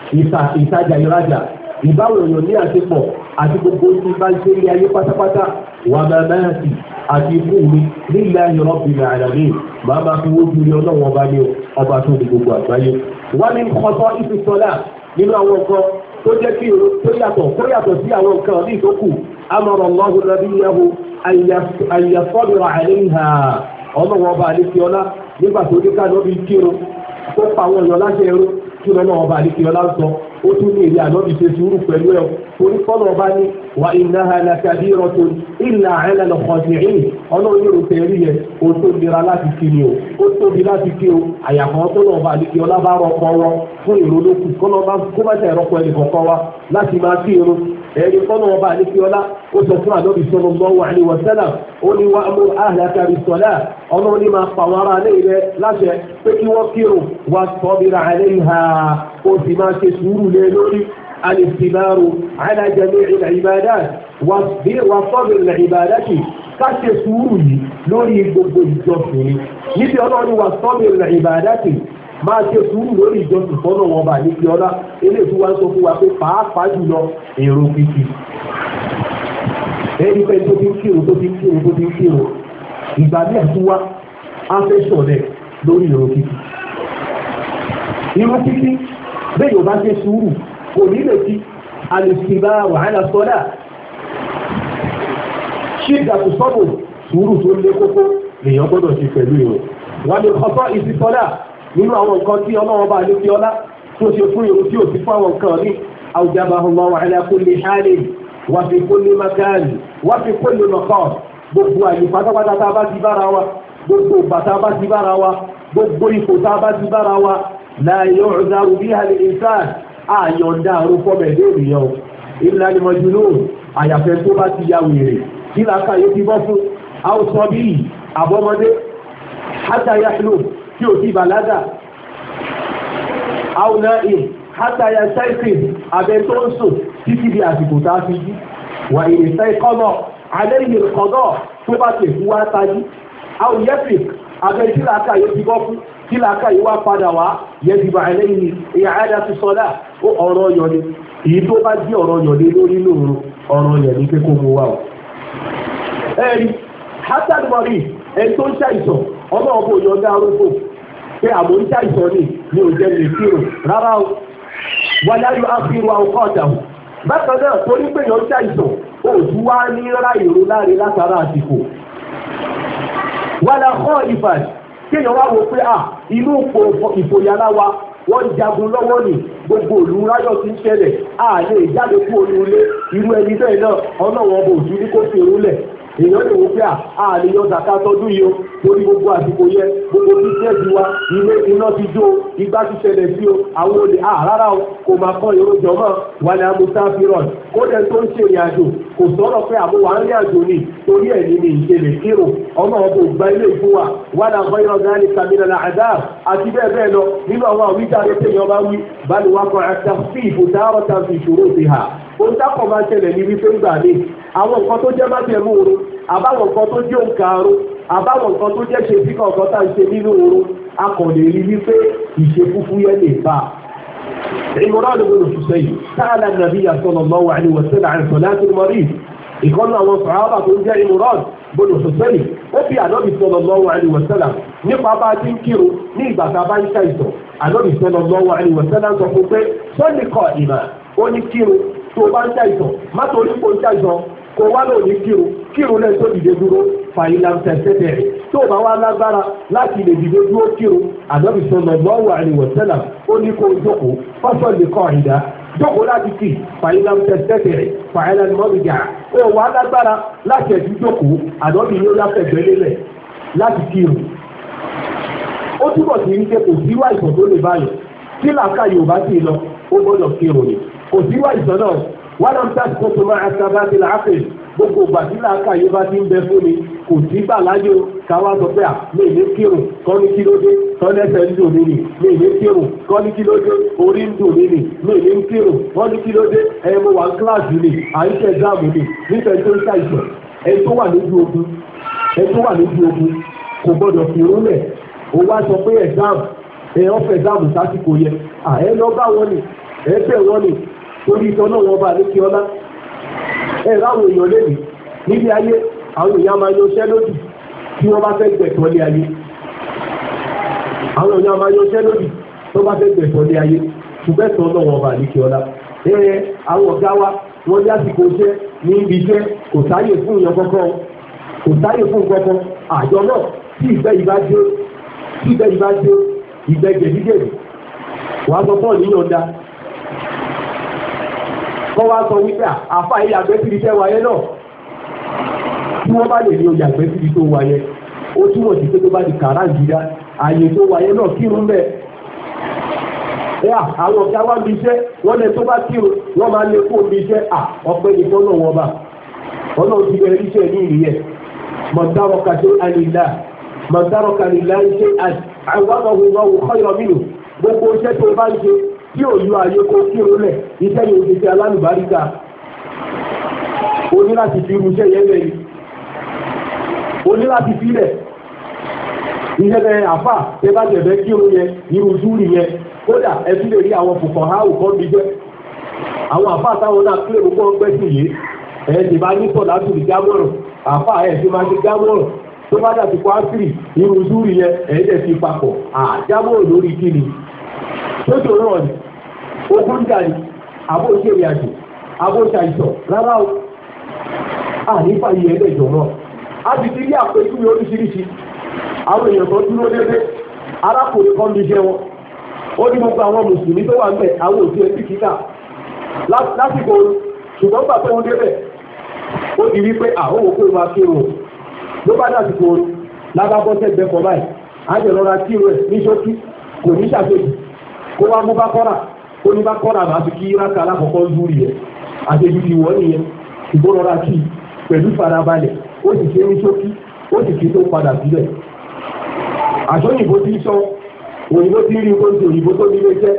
ìtajà ìrajà ìbáwò èèyàn ní àṣepọ̀ àti gbogbo tí bá ń ṣe ilé ayé pátápátá wà màmáàtì àti ikú mi lillahi rabbil alamin máa máa fi wójú rí ọlọ́wọ́ ọba ní ọba tó di gbogbo àgbáyé. wá ní kọ́tọ́ ìfisọ́lá nínú àwọn nǹkan tó jẹ́ kí tó yàtọ̀ tó yàtọ̀ sí àwọn nǹkan ní ìtókù amara Allahu nabiyyahu àyàfọ́bìrà àìníhà ọlọ́wọ́ ọba àdékíọlá nígbà tó dé ká lọ́bí kírun tó pa àwọn èèyàn láṣẹ ẹrú kí lọ́wọ́ ọba àdékíọlá sọ ó tún ní èrè ànábì ṣe sùúrù pẹ̀lú ẹ̀ torí fọ́nà ọba ní wa innaha lakabiratun illa ala al-khashi'in ọlọ́run yóò tẹ̀ rí yẹn ó tó nira láti kí ni o ó tóbi láti kí o àyàfọ́ tó lọ́wọ́ ọba àdékíọlá bá rọpò wọn fún ìrònúkù kó má tẹ̀ rọpò ẹnì kọ̀ọ̀kan wa láti máa kí irun ẹni fọ́nà ọba àdékíọlá ó sọ fún ànábì sallallahu alaihi wa sallam ó ní wa'mur ahlaka bis-salah ọlọ́run ní máa pa wọn ará ilé rẹ láṣẹ pé kí wọ́n kírun wastabir 'alayha ó sì máa ṣe sùúrù lé lórí al-istibaru 'ala jami'i al-ibadat wastabir li-ibadati ká ṣe sùúrù yìí lórí gbogbo ìjọsìn ni níbi ọlọ́run wastabir li-ibadati máa ṣe sùúrù lórí ìjọsìn fọ́nà wọn bá ní kí ọlá eléyìí tí wọ́n sọ fún wa pé pàápàá jùlọ èrò kìkì ẹni pé tó ti ń kírun tó ti ń kírun tó ti ń kírun ìgbà ní àtúwá afẹ́sọ̀ rẹ̀ lórí èrò kìkì irú kìkì bẹ́ẹ̀ yóò bá ṣe sùúrù kò ní lè fi àlèsìbá wàhálà sọ́dà ṣí ìdàtú sọ́bù sùúrù tó lé kókó lèèyàn gbọ́dọ̀ ṣe pẹ̀lú èrò wọn ni kọ́tọ́ ìsì sọ́dà nínú àwọn nǹkan tí ọlọ́wọ́ bá lè fi ọlá tó ṣe fún èrò tí ò sí fún àwọn nǹkan ní awjabahu Allahu ala kulli halin wa fi kulli makan wa fi kulli maqam gbogbo àyè pátápátá tá a bá ti bára wa gbogbo ìgbà tá a bá ti bára wa gbogbo ipò tá a bá ti bára wa la yu'zaru biha al-insan àyọ̀ǹda àrùn fọ́mẹ̀ lé ènìyàn illa al-majnun àyàfẹ́ tó bá ti ya wèrè kí làákàyè ti bọ́ fún àwùsọ bíi àbọ́mọdé hatta yahlu tí ò ti bàlágà àwùnáì hatta yastayqin abẹ tó ń sùn títí di àsìkò tá a fi jí wà ìrìnsẹ́ ìkọ́nà alayhi al-qada tó bá tẹ̀ fún wa tají àwùyẹ́fìk abẹ tí làákàyè ti bọ́ fún kí làákàyè wá padà wá yajibu alayhi i'adatu salat ó ọ̀rọ̀ yọ̀ ni èyí tó bá jí ọ̀rọ̀ yọ̀ ni lórí lóòrùn ọ̀rọ̀ yẹ̀ ní pé kó mu wá o. ẹ̀rí hasan mori ẹni tó ń ṣàìsàn ọmọ ọmọ òyìnbó arúgbó pé àmọ́ ń ṣàìsàn ni ní òjẹ́ lè kírun rárá o wáyá yóò áfíìrù àwọn kọ́ọ̀dà o bákan náà torí pé yọ̀ ń ṣàìsàn òòtú wá ní rárá ìró láre látara àsìkò wàlá kọ́ ìfàd kéèyàn wá wo pé à inú ìfòyàlá wa wọ́n jagun lọ́wọ́ ní gbogbo òlú ráyọ̀ tí ń ṣẹlẹ̀ a lè jáde kú olúlé irú ẹni bẹ́ẹ̀ náà ọlọ́wọ́ ọbọ̀ òjú ní kó fi òrùlẹ̀ èèyàn lè wo pé a lè yọ zaka tọdún yìí o torí gbogbo àsìkò yẹ gbogbo bísíẹ̀sì wa ilé iná ti jó igbá ti ṣẹlẹ̀ sí o àwọn olè a rárá o kò máa kọ́ ìró jọmọ́ wà ní amúsáfíràn kódẹ tó ń ṣe ìrìn àjò kò sọ̀rọ̀ pé àmúwà ń rí àjò ni torí ẹ̀ ní ní ìṣẹ̀lẹ̀ kírun ọmọ ọkọ̀ ògbà ilé ìfún wa wà ní àgbọ̀ ìrọ̀ gáàlì kàmínà náà àdá àti bẹ́ẹ̀ bẹ́ẹ̀ lọ nínú àwọn àwíjàre téèyàn bá wí balùwakọ̀ àtàfí ìbùdárọ̀ tàbí ìṣòro ti hà ohun tákọ̀ máa ṣẹlẹ̀ ní wípé ń gbà ní àwọn nǹkan tó jẹ́ májẹ̀mú oorun àbáwọn nǹkan tó jẹ́ òǹkà oorun àbáwọn nǹkan tó jẹ́ ṣe sí kọ̀ọ̀kan tá à ń ṣe nínú oorun a kàn lè rí wípé ìṣe fúfú yẹn lè bá a. Imran ibn Husayn sa'ala an-nabiy sallallahu alaihi wa sallam 'an salati al-marid ìkọ́nà àwọn sàhábà tó ń jẹ́ Imran ibn Husayn ó fi ànábì sallallahu alaihi wa sallam nípa bá a ti ń kírun ní ìgbà tá a bá ń ṣàìsàn ànábì sallallahu alaihi wa sallam sọ fún pé sọ́ọ̀lì kọ́ ìmọ̀ ó ní kírun tó bá ń ṣàìsàn má torí kó ń ṣàìsàn kò wá lò ní kírun kírun lẹ́yìn tó dìde dúró fàyílà tẹ̀sẹ̀tẹ̀ tó bá wá lágbára láti lè dìde dúró kírun ànábì sallallahu alaihi wa sallam ó ní kó jókòó fọ́sọ̀ lè kọ́ ìdá jókòó láti kì fàyílà tẹ̀sẹ̀tẹ̀ fàyílà mọ́bìjà ó wá lágbára láti ẹ̀jú jókòó ànábì yóò láfẹ̀gbẹ́ lélẹ̀ láti kírun. ó túbọ̀ sí ní pé kò síwá ìsàn tó lè báyọ̀ tí làákà yorùbá sì lọ ó gbọ́dọ̀ kírun ni kò síwá ìsàn náà wọ́n náà ń tàbí kó tó máa sábà ti làákè gbogbo gbàdúrà làákà yorùbá ti ń bẹ fún mi kò sí gbà láyò káwá sọ pé à lè ní kírun kọ́ ní kí ló dé kọ́ lẹ́sẹ̀ ń dùn mí nì lè ní kírun kọ́ ní kí ló dé orí ń dùn mí nì lè ní kírun kọ́ ní kí ló dé ẹ mo wà ní kíláàsì nì àyíṣẹ́ ẹ̀dáàmù nì nífẹ̀ẹ́ tó ń ṣàìsàn ẹ tó wà lójú ogun ẹ tó wà lójú ogun kò gbọdọ̀ fi rúlẹ̀ ó wá sọ pé ẹ̀dáàmù ẹ ọ̀fẹ́ ẹ̀dáàmù sásìkò yẹ à ẹ lọ bá wọn nì ẹ bẹ̀ wọn nì torí ìtọ́ náà wọn bá ní kí ọlá ẹ ráwọn èèyàn lẹ́nu níbi ayé àwọn èèyàn máa yọṣẹ́ lódì tí wọ́n bá fẹ́ gbẹ̀tọ́ lé ayé àwọn èèyàn máa yọṣẹ́ lódì tó bá fẹ́ gbẹ̀tọ́ lé ayé ṣùgbọ́n ìtọ́ náà wọn bá ní kí ọlá ẹ àwọn ọ̀gá wa wọ́n ní àsìkò iṣẹ́ ní ibi iṣẹ́ kò sáyè fún ìyàn kọ́kọ́ kò sáyè fún gbọ́gbọ́n àjọ náà tí ìgbẹ́ ìbá dé tí ìgbẹ́ ìbá dé ìgbẹ́ gẹ̀dígẹ̀dì wà á sọ fún ọ̀nìyàn dá kọ́ wá sọ wípé àfa ilé àgbẹ̀síbi fẹ́ wáyé náà tí wọ́n bá lè ní oyè àgbẹ̀síbi tó wáyé ó túmọ̀ sí pé tó bá di kàrá ìjìdá ààyè tó wáyé náà kírun bẹ́ẹ̀. Ẹ̀yà àwọn ọ̀gá wá ń bí iṣẹ́ wọ́n lẹ tó bá kírun wọ́n máa lè kó bí iṣẹ́ à ọpẹ́ nìkan náà wọ́n bá ọlọ́run ti bẹ̀rẹ̀ iṣẹ́ ní ìrìyẹ mọ̀tárọ̀kà ṣe àlìlá mọ̀tárọ̀kà àlìlá ṣe àwọn ọmọ ọmọ ọ̀rọ̀ mìíràn gbogbo iṣẹ́ tó bá ń ṣe tí ò yọ àyè kó kírun lẹ̀ iṣẹ́ yóò ṣe ṣe alálùbáríkà o ní láti fi irú iṣẹ́ yẹn lẹ́yìn o ní láti fi lẹ̀ iṣẹ́ bẹ́ẹ̀ àfà tẹ bá tẹ̀fẹ́ kírun yẹn irú zúrì yẹn kódà ẹbí lè rí àwọn fòkàn áwù kan bí jẹ́ àwọn àfà táwọn náà kílè gbogbo ọgbẹ́ sí yìí ẹ̀ ti bá ní sọ̀ láti rí jámọ̀rọ̀ àfà ẹ̀ ti máa ṣe jámọ̀rọ̀ tó bá dà ti kọ́ áṣírì irú zúrì yẹn ẹ̀ dẹ̀ fi papọ̀ àjámọ̀rọ̀ lórí kíni tó tó rọ̀ ni ogun jà ní àbó ìṣèrè àjò àbó ṣàìsàn rárá o ànífà yìí ẹ̀ẹ́dẹ̀jọ̀ náà a ti ti rí àpèjúwe oríṣiríṣi àwọn èèyàn tó dúró dédé arákùnrin kan bí iṣẹ́ wọn ó ní gbogbo àwọn mùsùlùmí tó wà ń bẹ̀ àwọn òsì ẹbí kíkà lásìkò ṣùgbọ́n gbà pé wọ́n débẹ̀ ó di wípé àwọn òkú ìwà kírun ló bá dàsìkò oru lábábọ́sẹ̀ gbẹ́kọ̀ báyìí àjẹlọ́ra kírun ẹ̀ ní ṣókí kò ní ṣàṣejù kó wá mú bá kọ́ra ó ní bá kọ́ra máa fi kí ráka alákọ̀ọ́kọ́ lúrí ẹ̀ àṣejù ti wọ́n nìyẹn ìgbóròra kí pẹ̀lú farabalẹ̀ ó sì ṣe ní ṣókí ó sì kí tó padà sílẹ̀ àṣọ́yìnbó tí sọ òyìnbó tí rí nǹkan tí òyìnbó tó nílé jẹ́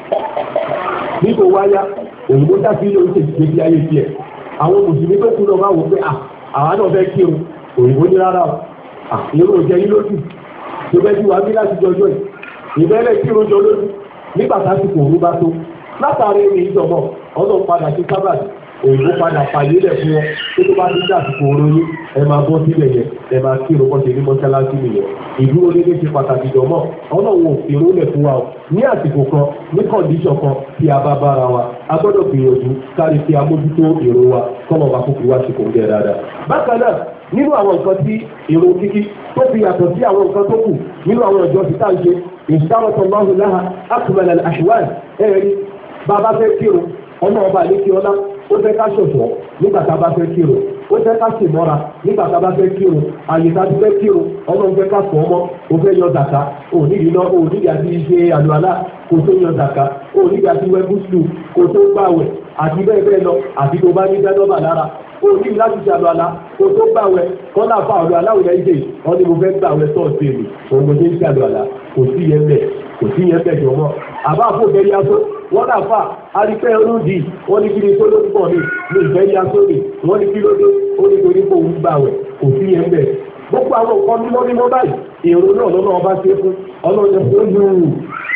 nípò wáyá òyìnbó dábí ilé oúnjẹ ti gbé ayé tiẹ̀ àwọn mùsùlùmí tó kú náà máa wò pé àwa náà fẹ́ kírun òyìnbó ní rárá o èrò òjẹ yín lójú tó bẹ́ tí wàá bí láti jọjọ́ ẹ̀ ìbẹ́rẹ̀ kírun jọ lójú nígbà tásìkò òru bá tó látàrí ẹni ìjọba ọlọ́run padà sí sábàtì òyìnbó padà fàyè lẹ̀ fún wọn tó tó bá ti dé àsìkò oróyún ẹ máa bọ́ sílẹ̀ yẹn ẹ máa kí irun bọ́sẹ̀ ní mọ́ṣáláṣí nìyẹn ìdúró dédé ṣe pàtàkì jọmọ́ ọlọ́run ìrún lẹ̀ fún wa o ní àsìkò kan ní kọ̀ǹdíṣọ̀ kan tí a bá bára wa a gbọ́dọ̀ gbìyànjú kárí tí a mójútó ìrun wa kọ́mọ̀ bá kókò wá ṣe kò ń gẹ̀ dáadáa. bákan náà nínú àwọn nǹkan tí ìrun kíkí tó fi yàtọ̀ sí àwọn nǹkan tó kù nínú àwọn ìjọ ti táà ń ṣe ìṣàrọ̀tọ̀lọ́hùn láha akùnmọ̀lẹ̀ àṣìwáì ẹ̀rí bàbá fẹ́ kírun ọmọ ọba àlékí ọlá ó fẹ́ ká ṣọ̀ṣọ́ nígbà tá a bá fẹ́ kírun ó fẹ́ ká sì mọ́ra nígbà tá a bá fẹ́ kírun àyè tá a ti fẹ́ kírun ọlọ́run fẹ́ ká fọ́ ọmọ ó fẹ́ yọ zàká ònídìí náà ònídìí àti ṣe àlùalá kò tó yọ zàká ònídìí àti wẹ́ gúúsù kò tó gbàwẹ̀ àti bẹ́ẹ̀ bẹ́ẹ̀ lọ àti tó bá ní dánọ́bà lára ònídìí láti ṣe àlùalá kò tó gbàwẹ̀ kọ́lá fa àlùalá òun ẹ̀ ṣe wọ́n ní mo fẹ́ gbàwẹ̀ tọ́ọ̀sì èmi òun mo ṣe ń ṣe àlùalá kò sí yẹn bẹ́ẹ̀ kò sí yẹn bẹ́ẹ̀ jọmọ́ àbá àfọ̀fẹ́ yá tó wọ́n náà fà arípẹ́ olóòdì wọ́n ní kí ni tó ló pọ̀ ní ní ìfẹ́ yá sóde wọ́n ní kí ló dé ó ní torí kó ń gbà wẹ̀ kò sí yẹn bẹ̀. gbogbo àwọn nǹkan mímọ́ mímọ́ báyìí èrò náà lọ́nà ọba ṣe fún ọlọ́run tó lù ú.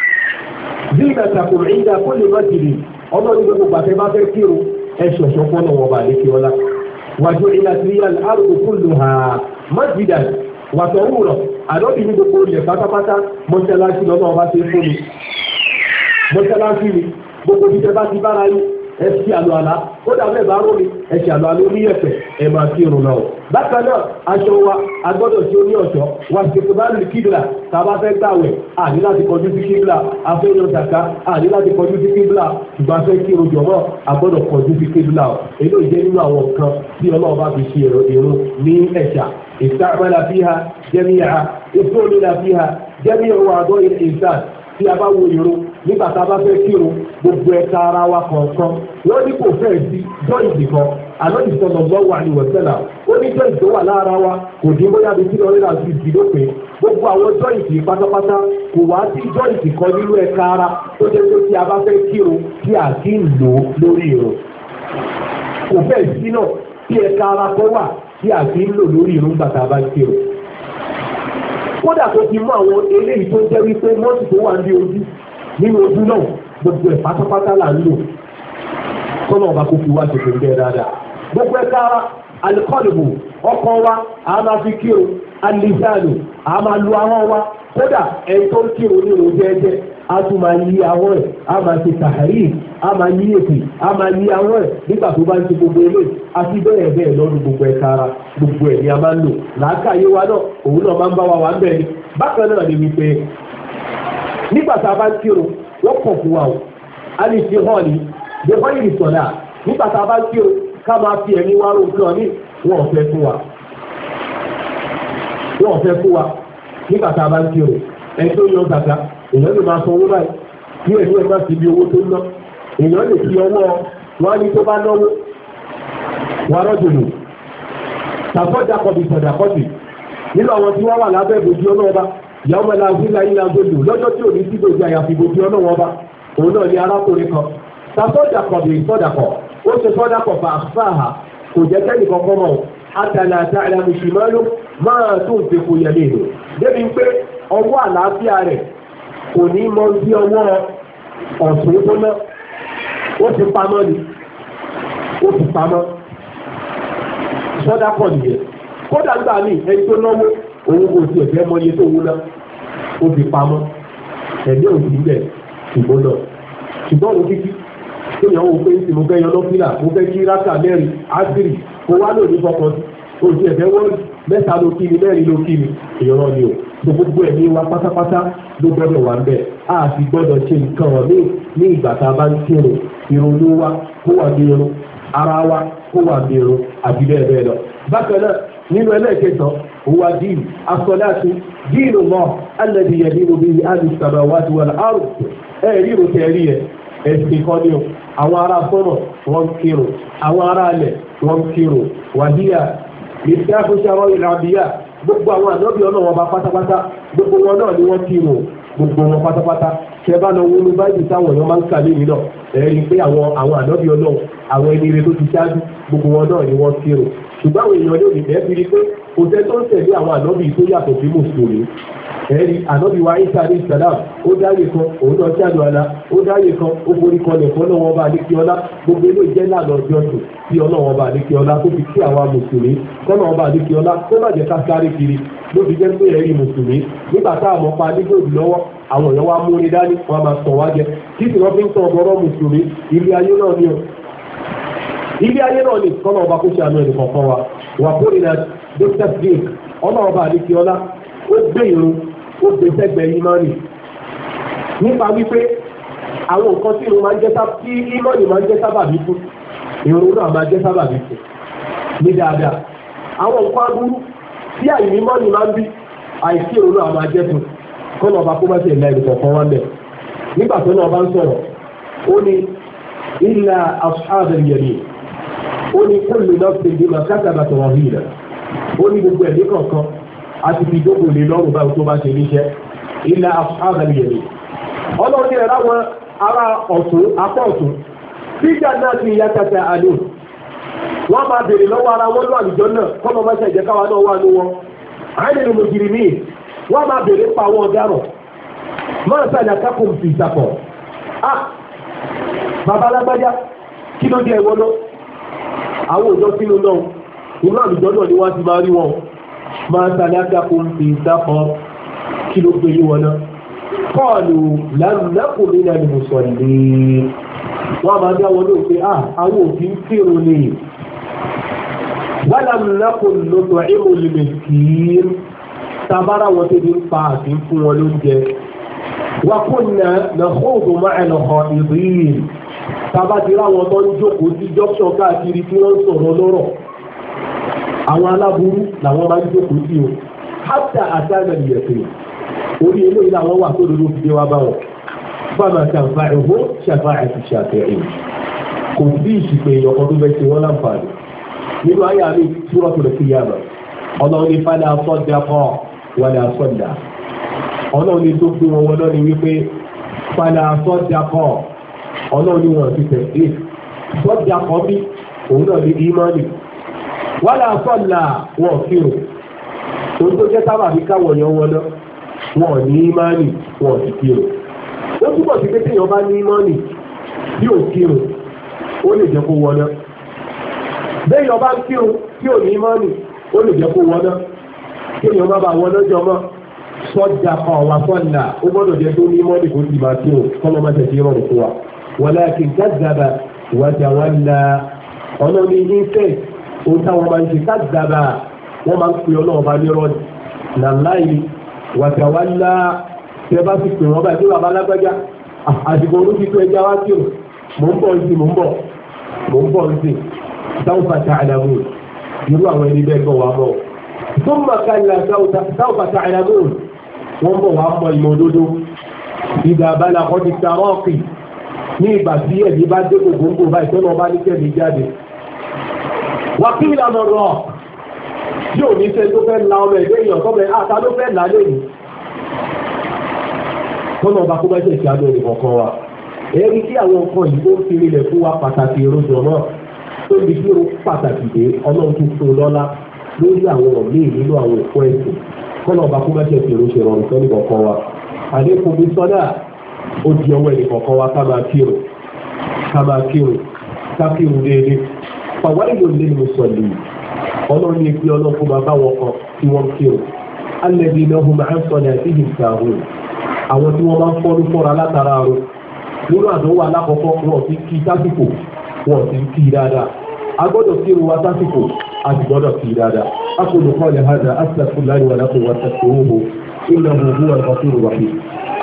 bí ìgbàsàkùnrin ìdá kó lè má jìrì ọlọ́run gbogbo pàṣẹ bá fẹ́ kírun ẹ ṣọ̀ṣọ́ fọ́nà wọn bà lé kí ọlá. wàjú ìlàsíríyà àrùkù kúlù hà májìdà wàtọ̀ wúrọ̀ àdọ́bì ní gbogbo ilẹ̀ pátápátá mọ́ṣáláṣí lọ́nà ọba ṣe fún mi mọ́ṣáláṣí ni gbogbo jíjẹ bá ti bára yí ẹ̀ṣì àlọ́ àlá ó dàbẹ̀ bá rómi ẹ̀ṣì àlọ́ àlọ́ ní ẹ̀fẹ̀ ẹ̀ máa kí irun náà. bákan náà aṣọ wa agbọ́dọ̀ tí ó ní ọ̀ṣọ́ wa ṣètò bá lè kíbla tá a bá fẹ́ gbàwẹ̀ àní láti kọjú sí kíbla afẹ́yọ zàká àní láti kọjú sí kíbla ṣùgbọ́n afẹ́ kí irun jọ̀mọ́ agbọ́dọ̀ kọjú sí kíbla èló ìjẹ́ nínú àwọn nǹkan tí ọlọ́run bá fi ṣe irun ní ẹ̀ṣà ìsàmẹ́lá fíha jẹ́míyà ìfúnilá fíha jẹ́míyà wà àgọ́ ìsàn tí a bá wo ìrun nígbà tá a bá fẹ́ kírun gbogbo ẹ̀ka ara wa kọ̀ọ̀kan wọ́n ní kò fẹ́ sí jọ́ìntì kan àlọ́dì sọ̀nà lọ́wọ́ àníwọ̀sẹ́là ó ní jọ́ìntì tó wà lára wa kò dín bóyá bí tí lọ́rẹ́ náà ti di lópin gbogbo àwọn jọ́ìntì pátápátá kò wá sí jọ́ìntì kan nínú ẹ̀ka ara tó jẹ́ pé tí a bá fẹ́ kírun tí a kì í lò lórí ìrun kò fẹ́ sí náà tí ẹ̀ka ara kan wà tí a kì í lò lórí ìrun gbàtà bá kírun kódà tó ti mú àwọn eléyìí tó jẹ́ wípé mọ́tò tó wà ní ojú nínú ojú náà gbogbo ẹ̀ pátápátá là ń lò kọ́nà ọba kò fi wá ṣe fún bẹ́ẹ̀ dáadáa gbogbo ẹ̀ kára alikọ́lùbù ọkàn wa a máa fi kírun alìsáàlù a máa lu ahọ́n wa kódà ẹni tó ń kírun nínú jẹ́ẹ́jẹ́ a tún máa yí àwọn ẹ̀ a máa ṣe tàhárí a máa yí èpè a máa yí àwọn ẹ̀ nígbà tó bá ń ṣe gbogbo ilé àti bẹ́ẹ̀ bẹ́ẹ̀ lọ́dún gbogbo ẹ̀ka ara gbogbo ẹ̀ ni a máa ń lò làákàyè wa náà òun náà máa ń bá wa wà ń bẹ̀ ni bákan náà ni wípé nígbà tá a bá ń kírun wọ́n kọ̀ fún wa o a lè ṣe hàn ní bí wọ́n yìí sọ̀dá nígbà tá a bá ń kírun ká máa fi ẹ̀mí wá rò nǹkan ní wọ́n ò fẹ́ fún wa wọ́n ò fẹ́ fún wa nígbà tá a bá ń kírun ẹni tó yan gàgà èèyàn lè máa san owó báyìí bí ẹni ẹ̀ má ti bí owó tó ń ná èèyàn lè fi ọwọ́ wọn á ní tó bá náwó wọn arọ́jòlù tàbọ́jà kọ̀bì sọ̀dà kọ̀bì nínú àwọn tí wọ́n wà lábẹ́ ìbòjú ọlọ́ọ̀ba ìyàwó mẹ́la wíńlá yíla gbòdò lọ́jọ́ tí ò ní sí ìbòjú àyàfi ìbòjú ọlọ́ọ̀ba òun náà ní arákùnrin kan tàbọ́jà kọ̀bì sọ̀dà kọ̀ ó ṣe sọ̀dà kọ̀ fà fáà kò jẹ́ kẹ́nì kankan mọ́ àtàlà àtàlà mùsùlùmí máa tún ti kò yẹ lè lò débi pé ọwọ́ àlàáfíà rẹ̀ kò ní mọ sí ọwọ́ ọ̀sùn tó ná ó ti pamọ́ ni ó ti pamọ́ sọ́dá pọ̀ nìyẹn kódà gbà mí ẹni tó náwó òun kò tiẹ̀ fẹ́ mọ iye tó wú ná ó ti pamọ́ ẹ̀mí òsì ilẹ̀ ṣùgbọ́n náà ṣùgbọ́n òun kíkí kéèyàn wò pé ń sìn mo fẹ́ yan lọ́fíìlà mo fẹ́ kí rákà mẹ́rin ásírì kó wá lòdì fọkàn sí òsì ẹ̀fẹ́ wọ́ọ̀lù mẹ́ta ló kí ni mẹ́rin ló kí ni èèyàn ni o tó gbogbo ẹ̀mí wa pátápátá ló gbọ́dọ̀ wà ń bẹ̀ a sì gbọ́dọ̀ ṣe nǹkan ọ̀mí ní ìgbà tá a bá ń kírun ìrònú wa kó wà ní irun ara wa kó wà ní irun àti bẹ́ẹ̀ bẹ́ẹ̀ lọ. bákan náà nínú ẹlẹ́ẹ̀kẹsàn òwa dín asọ́láṣí dín mọ́ alẹ́bí yẹn nínú bíi alìsàmà wájú wà láàrùn ẹ̀ ríro tẹ̀rí ẹ̀ ẹ̀sìn kan ní o àwọn ará sọ́nà wọ́n kírun àwọn ará alẹ̀ wọ́n kírun wàhíyà ìdáfúnṣàrọ̀ ìlàbíyà gbogbo àwọn ànábì ọlọ́wọ́n bá pátápátá gbogbo wọn náà ni wọ́n kírun gbogbo wọn pátápátá ṣe bá lọ wọnú báyìí táwọn èèyàn máa ń kà lẹ́yìn náà ẹ̀rí pé àwọn àwọn ànábì ọlọ́wọ́ àwọn ẹni rẹ tó ti ṣáájú gbogbo wọn náà ni wọ́n kírun ṣùgbọ́n àwọn èèyàn lónìí ẹ̀ fi rí pé kò tẹ́ tó ń tẹ̀lé àwọn ànábì tó yàtọ̀ sí mùsùlùmí ẹ̀rí ànábì wa Ìsá alayhi salam ó dáyé kan òun náà ṣáàdù àlá ó dáyé kan ó forí kanlẹ̀ fún ọlọ́wọ́n bá àdékí ọlá gbogbo ilé ìjẹ́ lànà ọjọ́ sùn sí ọlọ́wọ́n bá àdékí ọlá tó fi kí àwa mùsùlùmí kọ́nà bá àdékí ọlá tó má jẹ́ ká sáré kiri ló fi jẹ́ pé ẹ̀rí mùsùlùmí nígbà tá a mọ̀ pa nígbòdì lọ́wọ́ àwọn èèyàn wa múni dání wọn máa tàn wá jẹ kí sì wọ́n fi ń tàn ọgọ́rọ́ mùsùlùmí ilé ayé náà ni ilé ayé náà ni kọ́nà ọba kó ṣe àánú ẹnì kọ̀ọ̀kan wa wà fúnni náà dókítà drake ọlọ́wọ́n bá àdékí ọlá ó gbé ìrun ó gbé sẹ́gbẹ̀ẹ́ ìmánì nípa wípé àwọn nǹkan tí irun máa ń jẹ́ sábà tí ìmánì máa ń jẹ́ sábàbí fún irun náà máa jẹ́ sábàbí fún ní dáadáa àwọn nǹkan aburú tí àìní ìmánì máa ń bí àìsí irun náà máa jẹ́ fún kọ́nà ọba kó má ṣe ìlà ìrìn kọ̀ọ̀kan wá mẹ́ nígbà tó náà bá ń sọ̀rọ̀ ó ní illa ashabal yamin ó ní kullu nafsin bima kasabat rahina ó ní gbogbo ẹ̀mí kọ̀ọ̀kan àti fi jókòó lè lọ́rùn báyìí tó bá ṣe níṣẹ́ ilẹ̀ ashabal yamin ọlọ́run ní ẹ̀rọ àwọn ará ọ̀tún apá ọ̀tún fíjà náà ti ya tata àlè wọ́n máa bèèrè lọ́wọ́ ara wọn lọ àlùjọ náà kọ́nà máa ṣe ìjẹ́ká wa náà wà ní wọn àìlè ní mujrimin wọ́n máa bèèrè pa àwọn ọ̀daràn máa sàlẹ̀ kákùn fi ìsàpọ̀ ah bàbá alágbájá kí ló dé ẹ̀wọ́n náà àwọn òjò sínú náà inú àlùjọ náà ni wọ́n ti máa rí wọn máa sàlákàkùn fi ìsákan kí ló gbé yí wọn náà kọ́ọ̀lù lánàkùnrin náà ni mo sọ ní wọ́n máa dá wọn lóò pé ah àwọn òfin kírun ni wàlámùnákùn lọ́tọ̀ ìmùlùmẹ̀kìín tabara wọn tó ní pa àti fún wọn lóúnjẹ wàkúnnà na hóòdù máa nà họ ìrìn tabatira wọn tó ń jókòó sí jọ́pṣọ̀ káàkiri tí wọ́n ń sọ̀rọ̀ lọ́rọ̀ àwọn aláburú làwọn máa ń jókòó sí o hátà àtàlẹ̀ ìyẹ̀fẹ̀ orí eléyìí làwọn wà tó lórí òfìdé wa bá wọn fáwọn àtàǹfà ẹ̀hó ṣàfà àti ṣàfẹ̀ẹ́ kò sí ìṣìpè èèyàn kan tó fẹ́ ṣe wọ́n láǹfààní nínú ayé àmì Suratul Qiyamah ọlọ́run ní fàlà sadaqa wala sadda ọlọ́run ní tó gbé wọn wọn lọ́ni wípé fàlà sadaqa ọlọ́run ní wọn ti tẹ̀ sadaqa bí òun náà ní ìmánì wàlá sọ́là wọn kí o tó tó jẹ́ sábà bí káwọn èèyàn wọn náà wọn ní ìmánì wọn ti kí o ó túbọ̀ sí pé téèyàn bá ní ìmánì bí ò kí o ó lè jẹ́ kó wọn náà bẹ́ẹ̀ yọ bá ń kí o tí ò ní ìmánì ó lè jẹ́ kó wọn náà kéèyàn má ba wọn náà jọ mọ́ sọ́jà kan wà sọ́nà ó gbọ́dọ̀ jẹ́ tó ní mọ́lì kó ti máa tí ó kọ́lọ́ máa tẹ̀sí rọrùn fún wa. walakin kazzaba wa tawalla ọ̀nà ní ìfẹ́ ohun táwọn máa ń ṣe kazzaba wọ́n máa ń pè ọ́ náà bá ní rọ́ọ̀dì nàláyé wa tawalla tẹ bá ti pè wọ́n báyìí tí bàbá alágbájá àsìkò olóṣì tó ẹja wá kírun mò ń bọ̀ nsì mò ń bọ̀ mò ń bọ̀ nsì sawfa ta'lamun irú àwọn ẹni bẹ́ẹ̀ gbọ́ wà mọ́ thumma kalla sawfa ta'lamun wọ́n bọ̀ wá mọ ìmọ̀ òdodo ìgbà abala kan ti tarọ́ọ̀kì ní ìgbà tí ẹ̀mí bá dé gbogbo báyìí tó náà bá ní kẹ́mi jáde. wà kí ìlànà rọ̀ yóò ní sẹ́ tó fẹ́ la ọmọ ẹ̀dẹ́ èèyàn kọ́mọ àtà ló fẹ́ là lẹ́yìn. tọ́nà ọba kó bá ṣe ṣe àdó ìdìbò kan wa. èyí kí àwọn nǹkan yìí tó ń fi rinlẹ̀ fún wa pàtàkì èròjọ náà tó di kí o pàtàkì dé ọlọ́run tó fún un lọ́lá lórí àwọn ọ̀mí nínú àwọn òkú ẹ̀sìn kọ́nà ọba kó bá ṣe ṣe èròjọ rọrùn tó níbọ̀ kan wa. àdékùn mi sọ́dà ó di ọwọ́ ẹni kọ̀ọ̀kan wa ká máa kírun ká máa kírun ká kírun déédéé pàwọ́ ìlú ilé ni mo sọ lè ọlọ́run ní pé ọlọ́run máa bá wọn kan tí wọ́n kírun alẹ́bí iná ọ̀hún máa ń sọ ní àti ìgbàhùn àwọn tí wọ́n máa ń fọ́nú fọ́ra látara àrùn nínú àdánwò alákọ̀ọ́kọ́ wọn ti kí sásìkò wọn ti kí dáadáa a gbọ́dọ̀ kírun wa sásìkò a sì gbọ́dọ̀ kí dáadáa a kò lè kọ́ lè hàdà astaghfirullahi wa lakum wastaghfiruhu innahu huwal ghafurur rahim.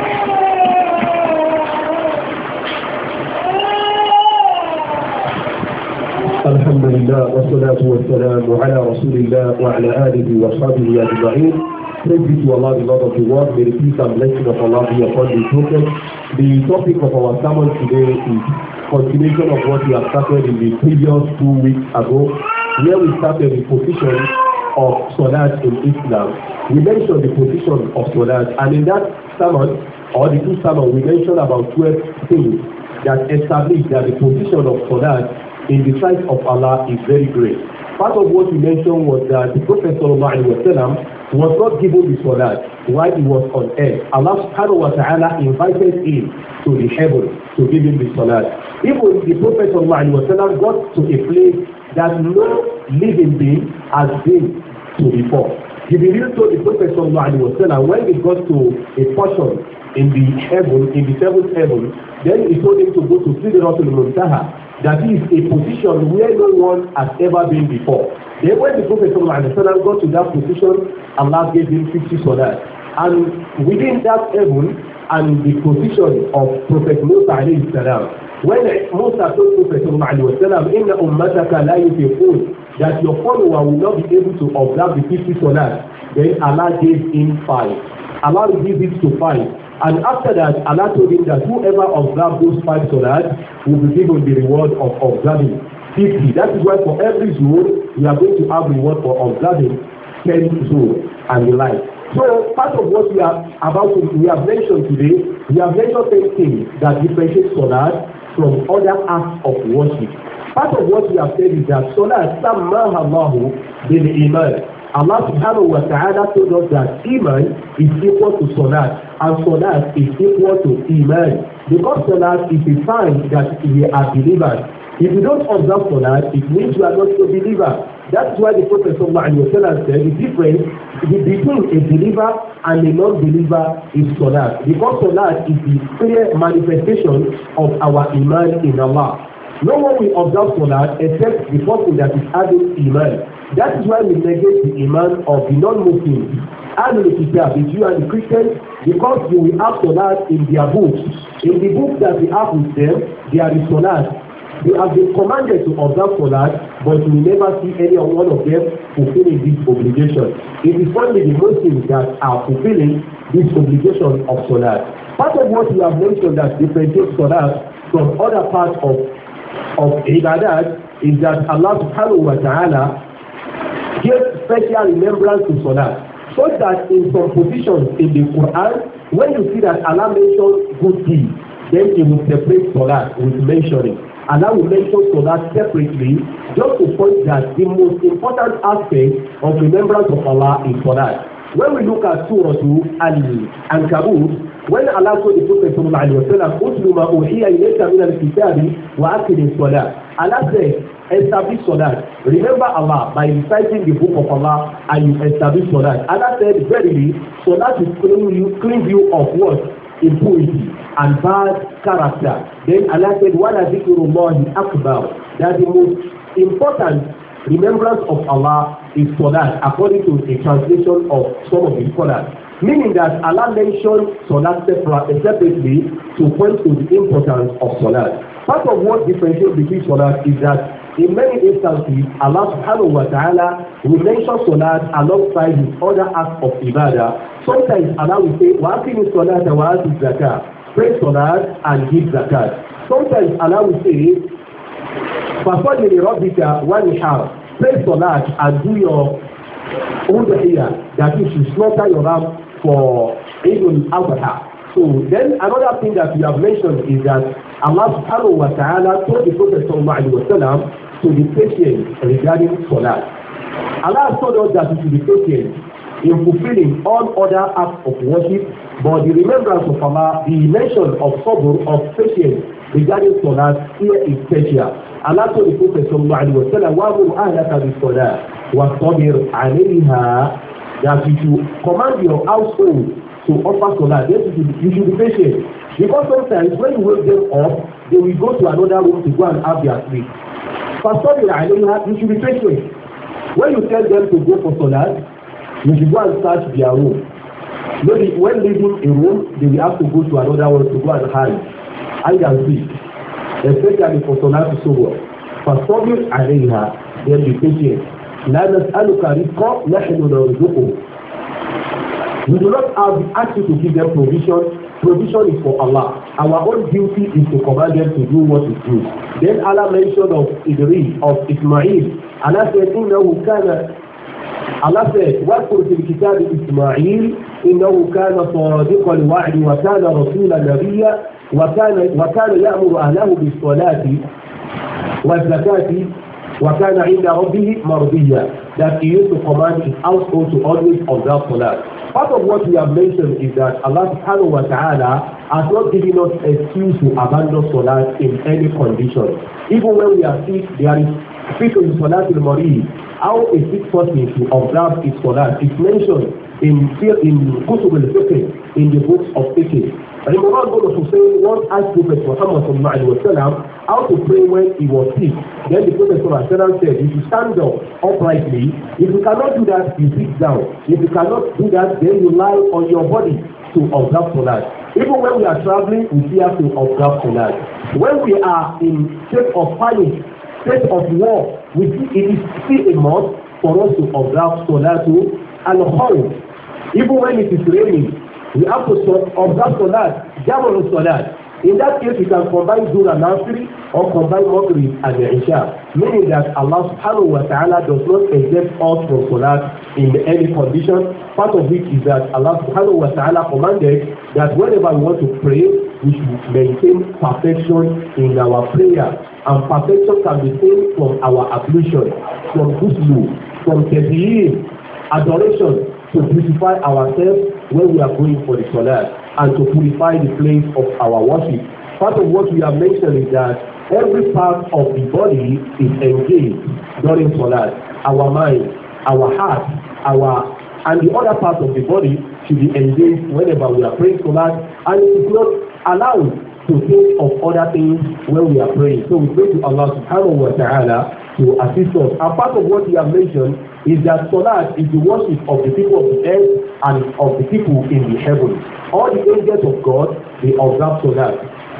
الحمد لله والصلاة والسلام على رسول الله وعلى آله وصحبه أجمعين. Praise be to Allah, the Lord of the world. May the peace and blessing of Allah be upon the Prophet. The topic of our sermon today is continuation of what we have started in the previous two weeks ago, where we started the position of Salat in Islam. We mentioned the position of Salat, and in that sermon, or the two sermons, we mentioned about twelve things that establish that the position of Salat in the sight of Allah is very great. Part of what we mentioned was that the Prophet sallallahu alaihi wasallam was not given the salat while he was on earth. Allah subhanahu wa ta'ala invited him to the heaven to give him the salat. Even the Prophet sallallahu alaihi wasallam got to a place that no living being has been to before. Jibril told the Prophet sallallahu alaihi wasallam when he got to a portion in the heaven, in the seventh heaven, then he told him to go to Sidratul Muntaha. That is a position where no one has ever been before. Then when the Prophet ﷺ got to that position, Allah gave him fifty salat. And within that heaven and the position of Prophet Musa alayhi salam, when Musa told Prophet ﷺ, Inna ummataka la yutiqun, that your follower will not be able to observe the fifty salat, then Allah gave him five. Allah gave it to five. And after that, Allah told him that whoever observes those five salat will be given the reward of observing fifty. That is why for every zuhr, we are going to have reward for observing ten zuhr and the like. So part of what we are about to, we have mentioned today, we have mentioned ten things that differentiate salat from other acts of worship. Part of what we have said is that salat sammaha Allahu bil iman. Allah subhanahu wa ta'ala told us that iman is equal to salat and salat is equal to iman, because salat is a sign that we are believers. If you don't observe salat, it means you are not a believer. That's why the Prophet sallallahu alaihi wasallam said the difference between a believer and a non-believer is salat, because salat is the clear manifestation of our iman in Allah. No one will observe salat except the person that is having iman. That is why we negate the iman of the non-Muslims and the Kitab, the Jew and the Christians, because they will have salat in their books. In the book that we have with them, there is salat. They have been commanded to observe salat, but we never see any one of them fulfilling this obligation. It is only the Muslims that are fulfilling this obligation of salat. Part of what we have mentioned that differentiates salat from other parts of of ibadat is that Allah subhanahu wa ta'ala gives special remembrance to salat, so that in some positions in the Quran, when you see that Allah mentions good deeds, then he will separate salat with mentioning. Allah will mention salat separately, just to point that the most important aspect of remembrance of Allah is salat. When we look at Surah Al-Ankabut, when Allah told the Prophet sallallahu alaihi wasallam, "Utlu ma uhiya ilayka min al-kitabi wa aqim as-salat," Allah said, establish salat. Remember Allah by reciting the book of Allah and you establish salat. Allah said, verily, salat will clean you, clean you of what? Impurity and bad character. Then Allah said, "Wala dhikrullahi akbar." That the most important remembrance of Allah is salat, according to a translation of some of the scholars. Meaning that Allah mentioned salat separately to point to the importance of salat. Part of what differentiates between salat is that in many instances, Allah subhanahu wa ta'ala will mention salat alongside his other acts of ibadah. Sometimes Allah will say, "Wa aqimis salata wa atu zakat." Pray salat and give zakat. Sometimes Allah will say, "Fasalli li rabbika wanhar." Pray salat and do your udhiyah, that you should slaughter your ram for Eid al-Adha. So then another thing that we have mentioned is that Allah subhanahu wa ta'ala told the Prophet sallallahu alaihi wasallam to be patient regarding salat. Allah told us that we should be patient in fulfilling all other acts of worship, but the remembrance of Allah, the mention of sabr, of patience regarding salat here is special. Allah told the Prophet sallallahu alaihi wasallam, "Wa'mur ahlaka bis-salat wastabir 'alayha," that you should command your household to offer salat. Then you should, you should be patient, because sometimes when you wake them up, they will go to another room to go and have their sleep. Fastabir 'alayha, you should be patient. When you tell them to go for salat, you should go and search their room. Maybe when leaving a room, they will have to go to another one to go and hide. Hide and seek, especially for salat to sober. Fastabir 'alayha, then be patient. La nas'aluka rizqan, nahnu narzuquhu. We do not have ask you to give them provision. Provision is for Allah. Our own duty is to command them to do what is good. Then Allah mentioned of Idris, of Ismail. Allah said, "Innahu kana." Allah said, "Wa'kur fil kitabi Ismail, innahu kana sadiqal wa'di wa kana rasulan nabiyya wa kana wa kana ya'muru ahlahu bis salati waz zakati wa kana 'inda rabbih mardiya." That he used to command his household to always observe salat. Part of what we have mentioned is that Allah subhanahu wa ta'ala has not given us excuse to abandon salat in any condition. Even when we are sick, there is fiqh in salat al-marid. How a sick person to observe his salat is mentioned in in kutub al-fiqh, in the books of fiqh. Imran bin Hussein once asked Prophet Muhammad sallallahu alaihi wasallam how to pray when he was sick. Then the Prophet sallallahu alaihi wasallam said, "If you stand up uprightly, if you cannot do that, you sit down. If you cannot do that, then you lie on your body to observe salat." Even when we are traveling, we still have to observe salat. When we are in state of panic, state of war, we see it is still a must for us to observe salat al-khawf. Even when it is raining, we have to observe salat, jamu salat. In that case, we can combine Zuhr and Asr or combine Maghrib and Isha, meaning that Allah subhanahu wa ta'ala does not exempt us from salat in any condition. Part of which is that Allah subhanahu wa ta'ala commanded that whenever we want to pray, we should maintain perfection in our prayer. And perfection can be seen from our ablution, from ghusl, from tazkiyah, adoration, to purify ourselves when we are going for the salat, and to purify the place of our worship. Part of what we have mentioned is that every part of the body is engaged during salat. Our mind, our heart, our and the other part of the body should be engaged whenever we are praying salat, and it is not allowed to think of other things when we are praying. So we pray to Allah subhanahu wa ta'ala to assist us. And part of what we have mentioned is that salat is the worship of the people of the earth and of the people in the heavens. All the angels of God, they observe salat.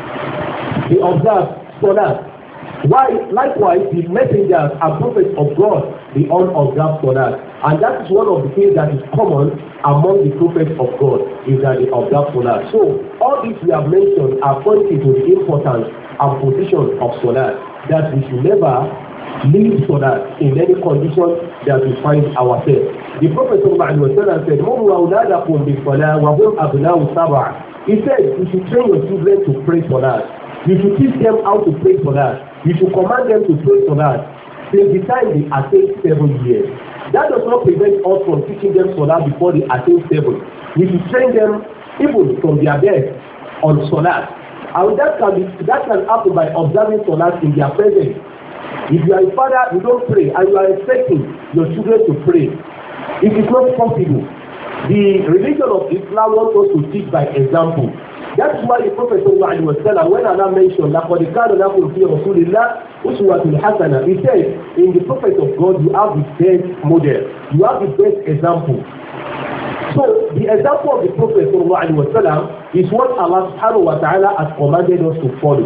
They observe salat. Why? Likewise, the messengers and prophets of God, they all observe salat. And that is one of the things that is common among the prophets of God, is that they observe salat. So all these we have mentioned are pointing to the importance and position of salat, that we should never leave salat in any condition that we find ourselves. The Prophet sallallahu alaihi wasallam said, "Muru awladakum bis-salah wa hum abna'u sab'a." He said, you should train your children to pray salat. You should teach them how to pray salat. You should command them to pray salat till the time they attain seven years. That does not prevent us from teaching them Salah before they attain seven. We should train them even from their bed on Salah. And that can be, that can happen by observing Salah in their presence. If you are a father, you don't pray, and you are expecting your children to pray, it is not possible. The religion of Islam wants us to teach by example. That's why the Prophet sallallahu alaihi wasallam, when Allah mentioned لَقَدْ كَانَ لَكُمْ فِي رَسُولِ اللَّهِ أُسْوَةٌ حَسَنَةٌ, he said, in the Prophet of God, you have the best model, you have the best example. So the example of the Prophet sallallahu alaihi wasallam is what Allah subhanahu wa ta'ala has commanded us to follow.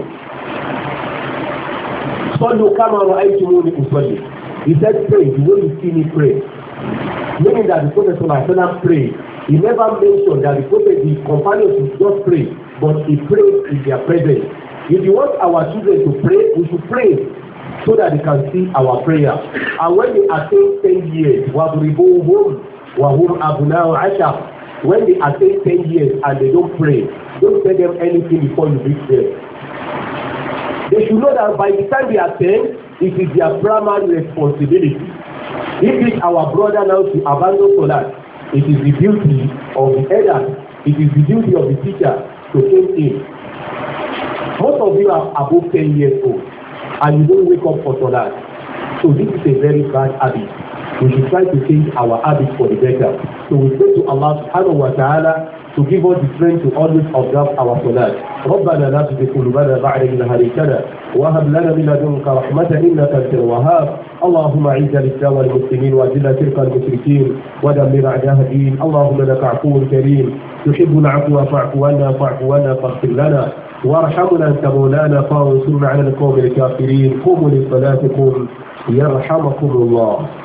Sallu kama ra'aytumuni usalli. He said, pray the way you see me pray. Meaning that the Prophet sallallahu alaihi wasallam prayed. He never mentioned that the Prophet, the companions should just pray, but he prayed in their presence. If you want our children to pray, we should pray so that they can see our prayer. And when they attain ten years, وَضْرِبُوهُمْ وَهُمْ أَبْنَاءُ عَشَرٍ, when they attain ten years and they don't pray, don't tell them anything before you beat them. They should know that by the time they are ten, it is their primary responsibility. If it's our brother now to abandon Salah, it is the duty of the elder, it is the duty of the teacher to take in. Most of you are above ten years old and you don't wake up for Salah. So this is a very bad habit. We should try to change our habits for the better. So we pray to Allah subhanahu wa ta'ala to give us the strength to always observe our Salat. ربنا لا تزغ قلوبنا بعد إذ هديتنا وهب لنا من لدنك رحمة إنك أنت الوهاب. اللهم أعز الإسلام والمسلمين وأذل الشرك المشركين ودمر أعداء الدين. اللهم إنك عفو كريم تحب العفو فاعف عنا فاعف عنا فاغفر لنا وارحمنا أنت مولانا فانصرنا على القوم الكافرين. قوموا لصلاتكم يرحمكم الله.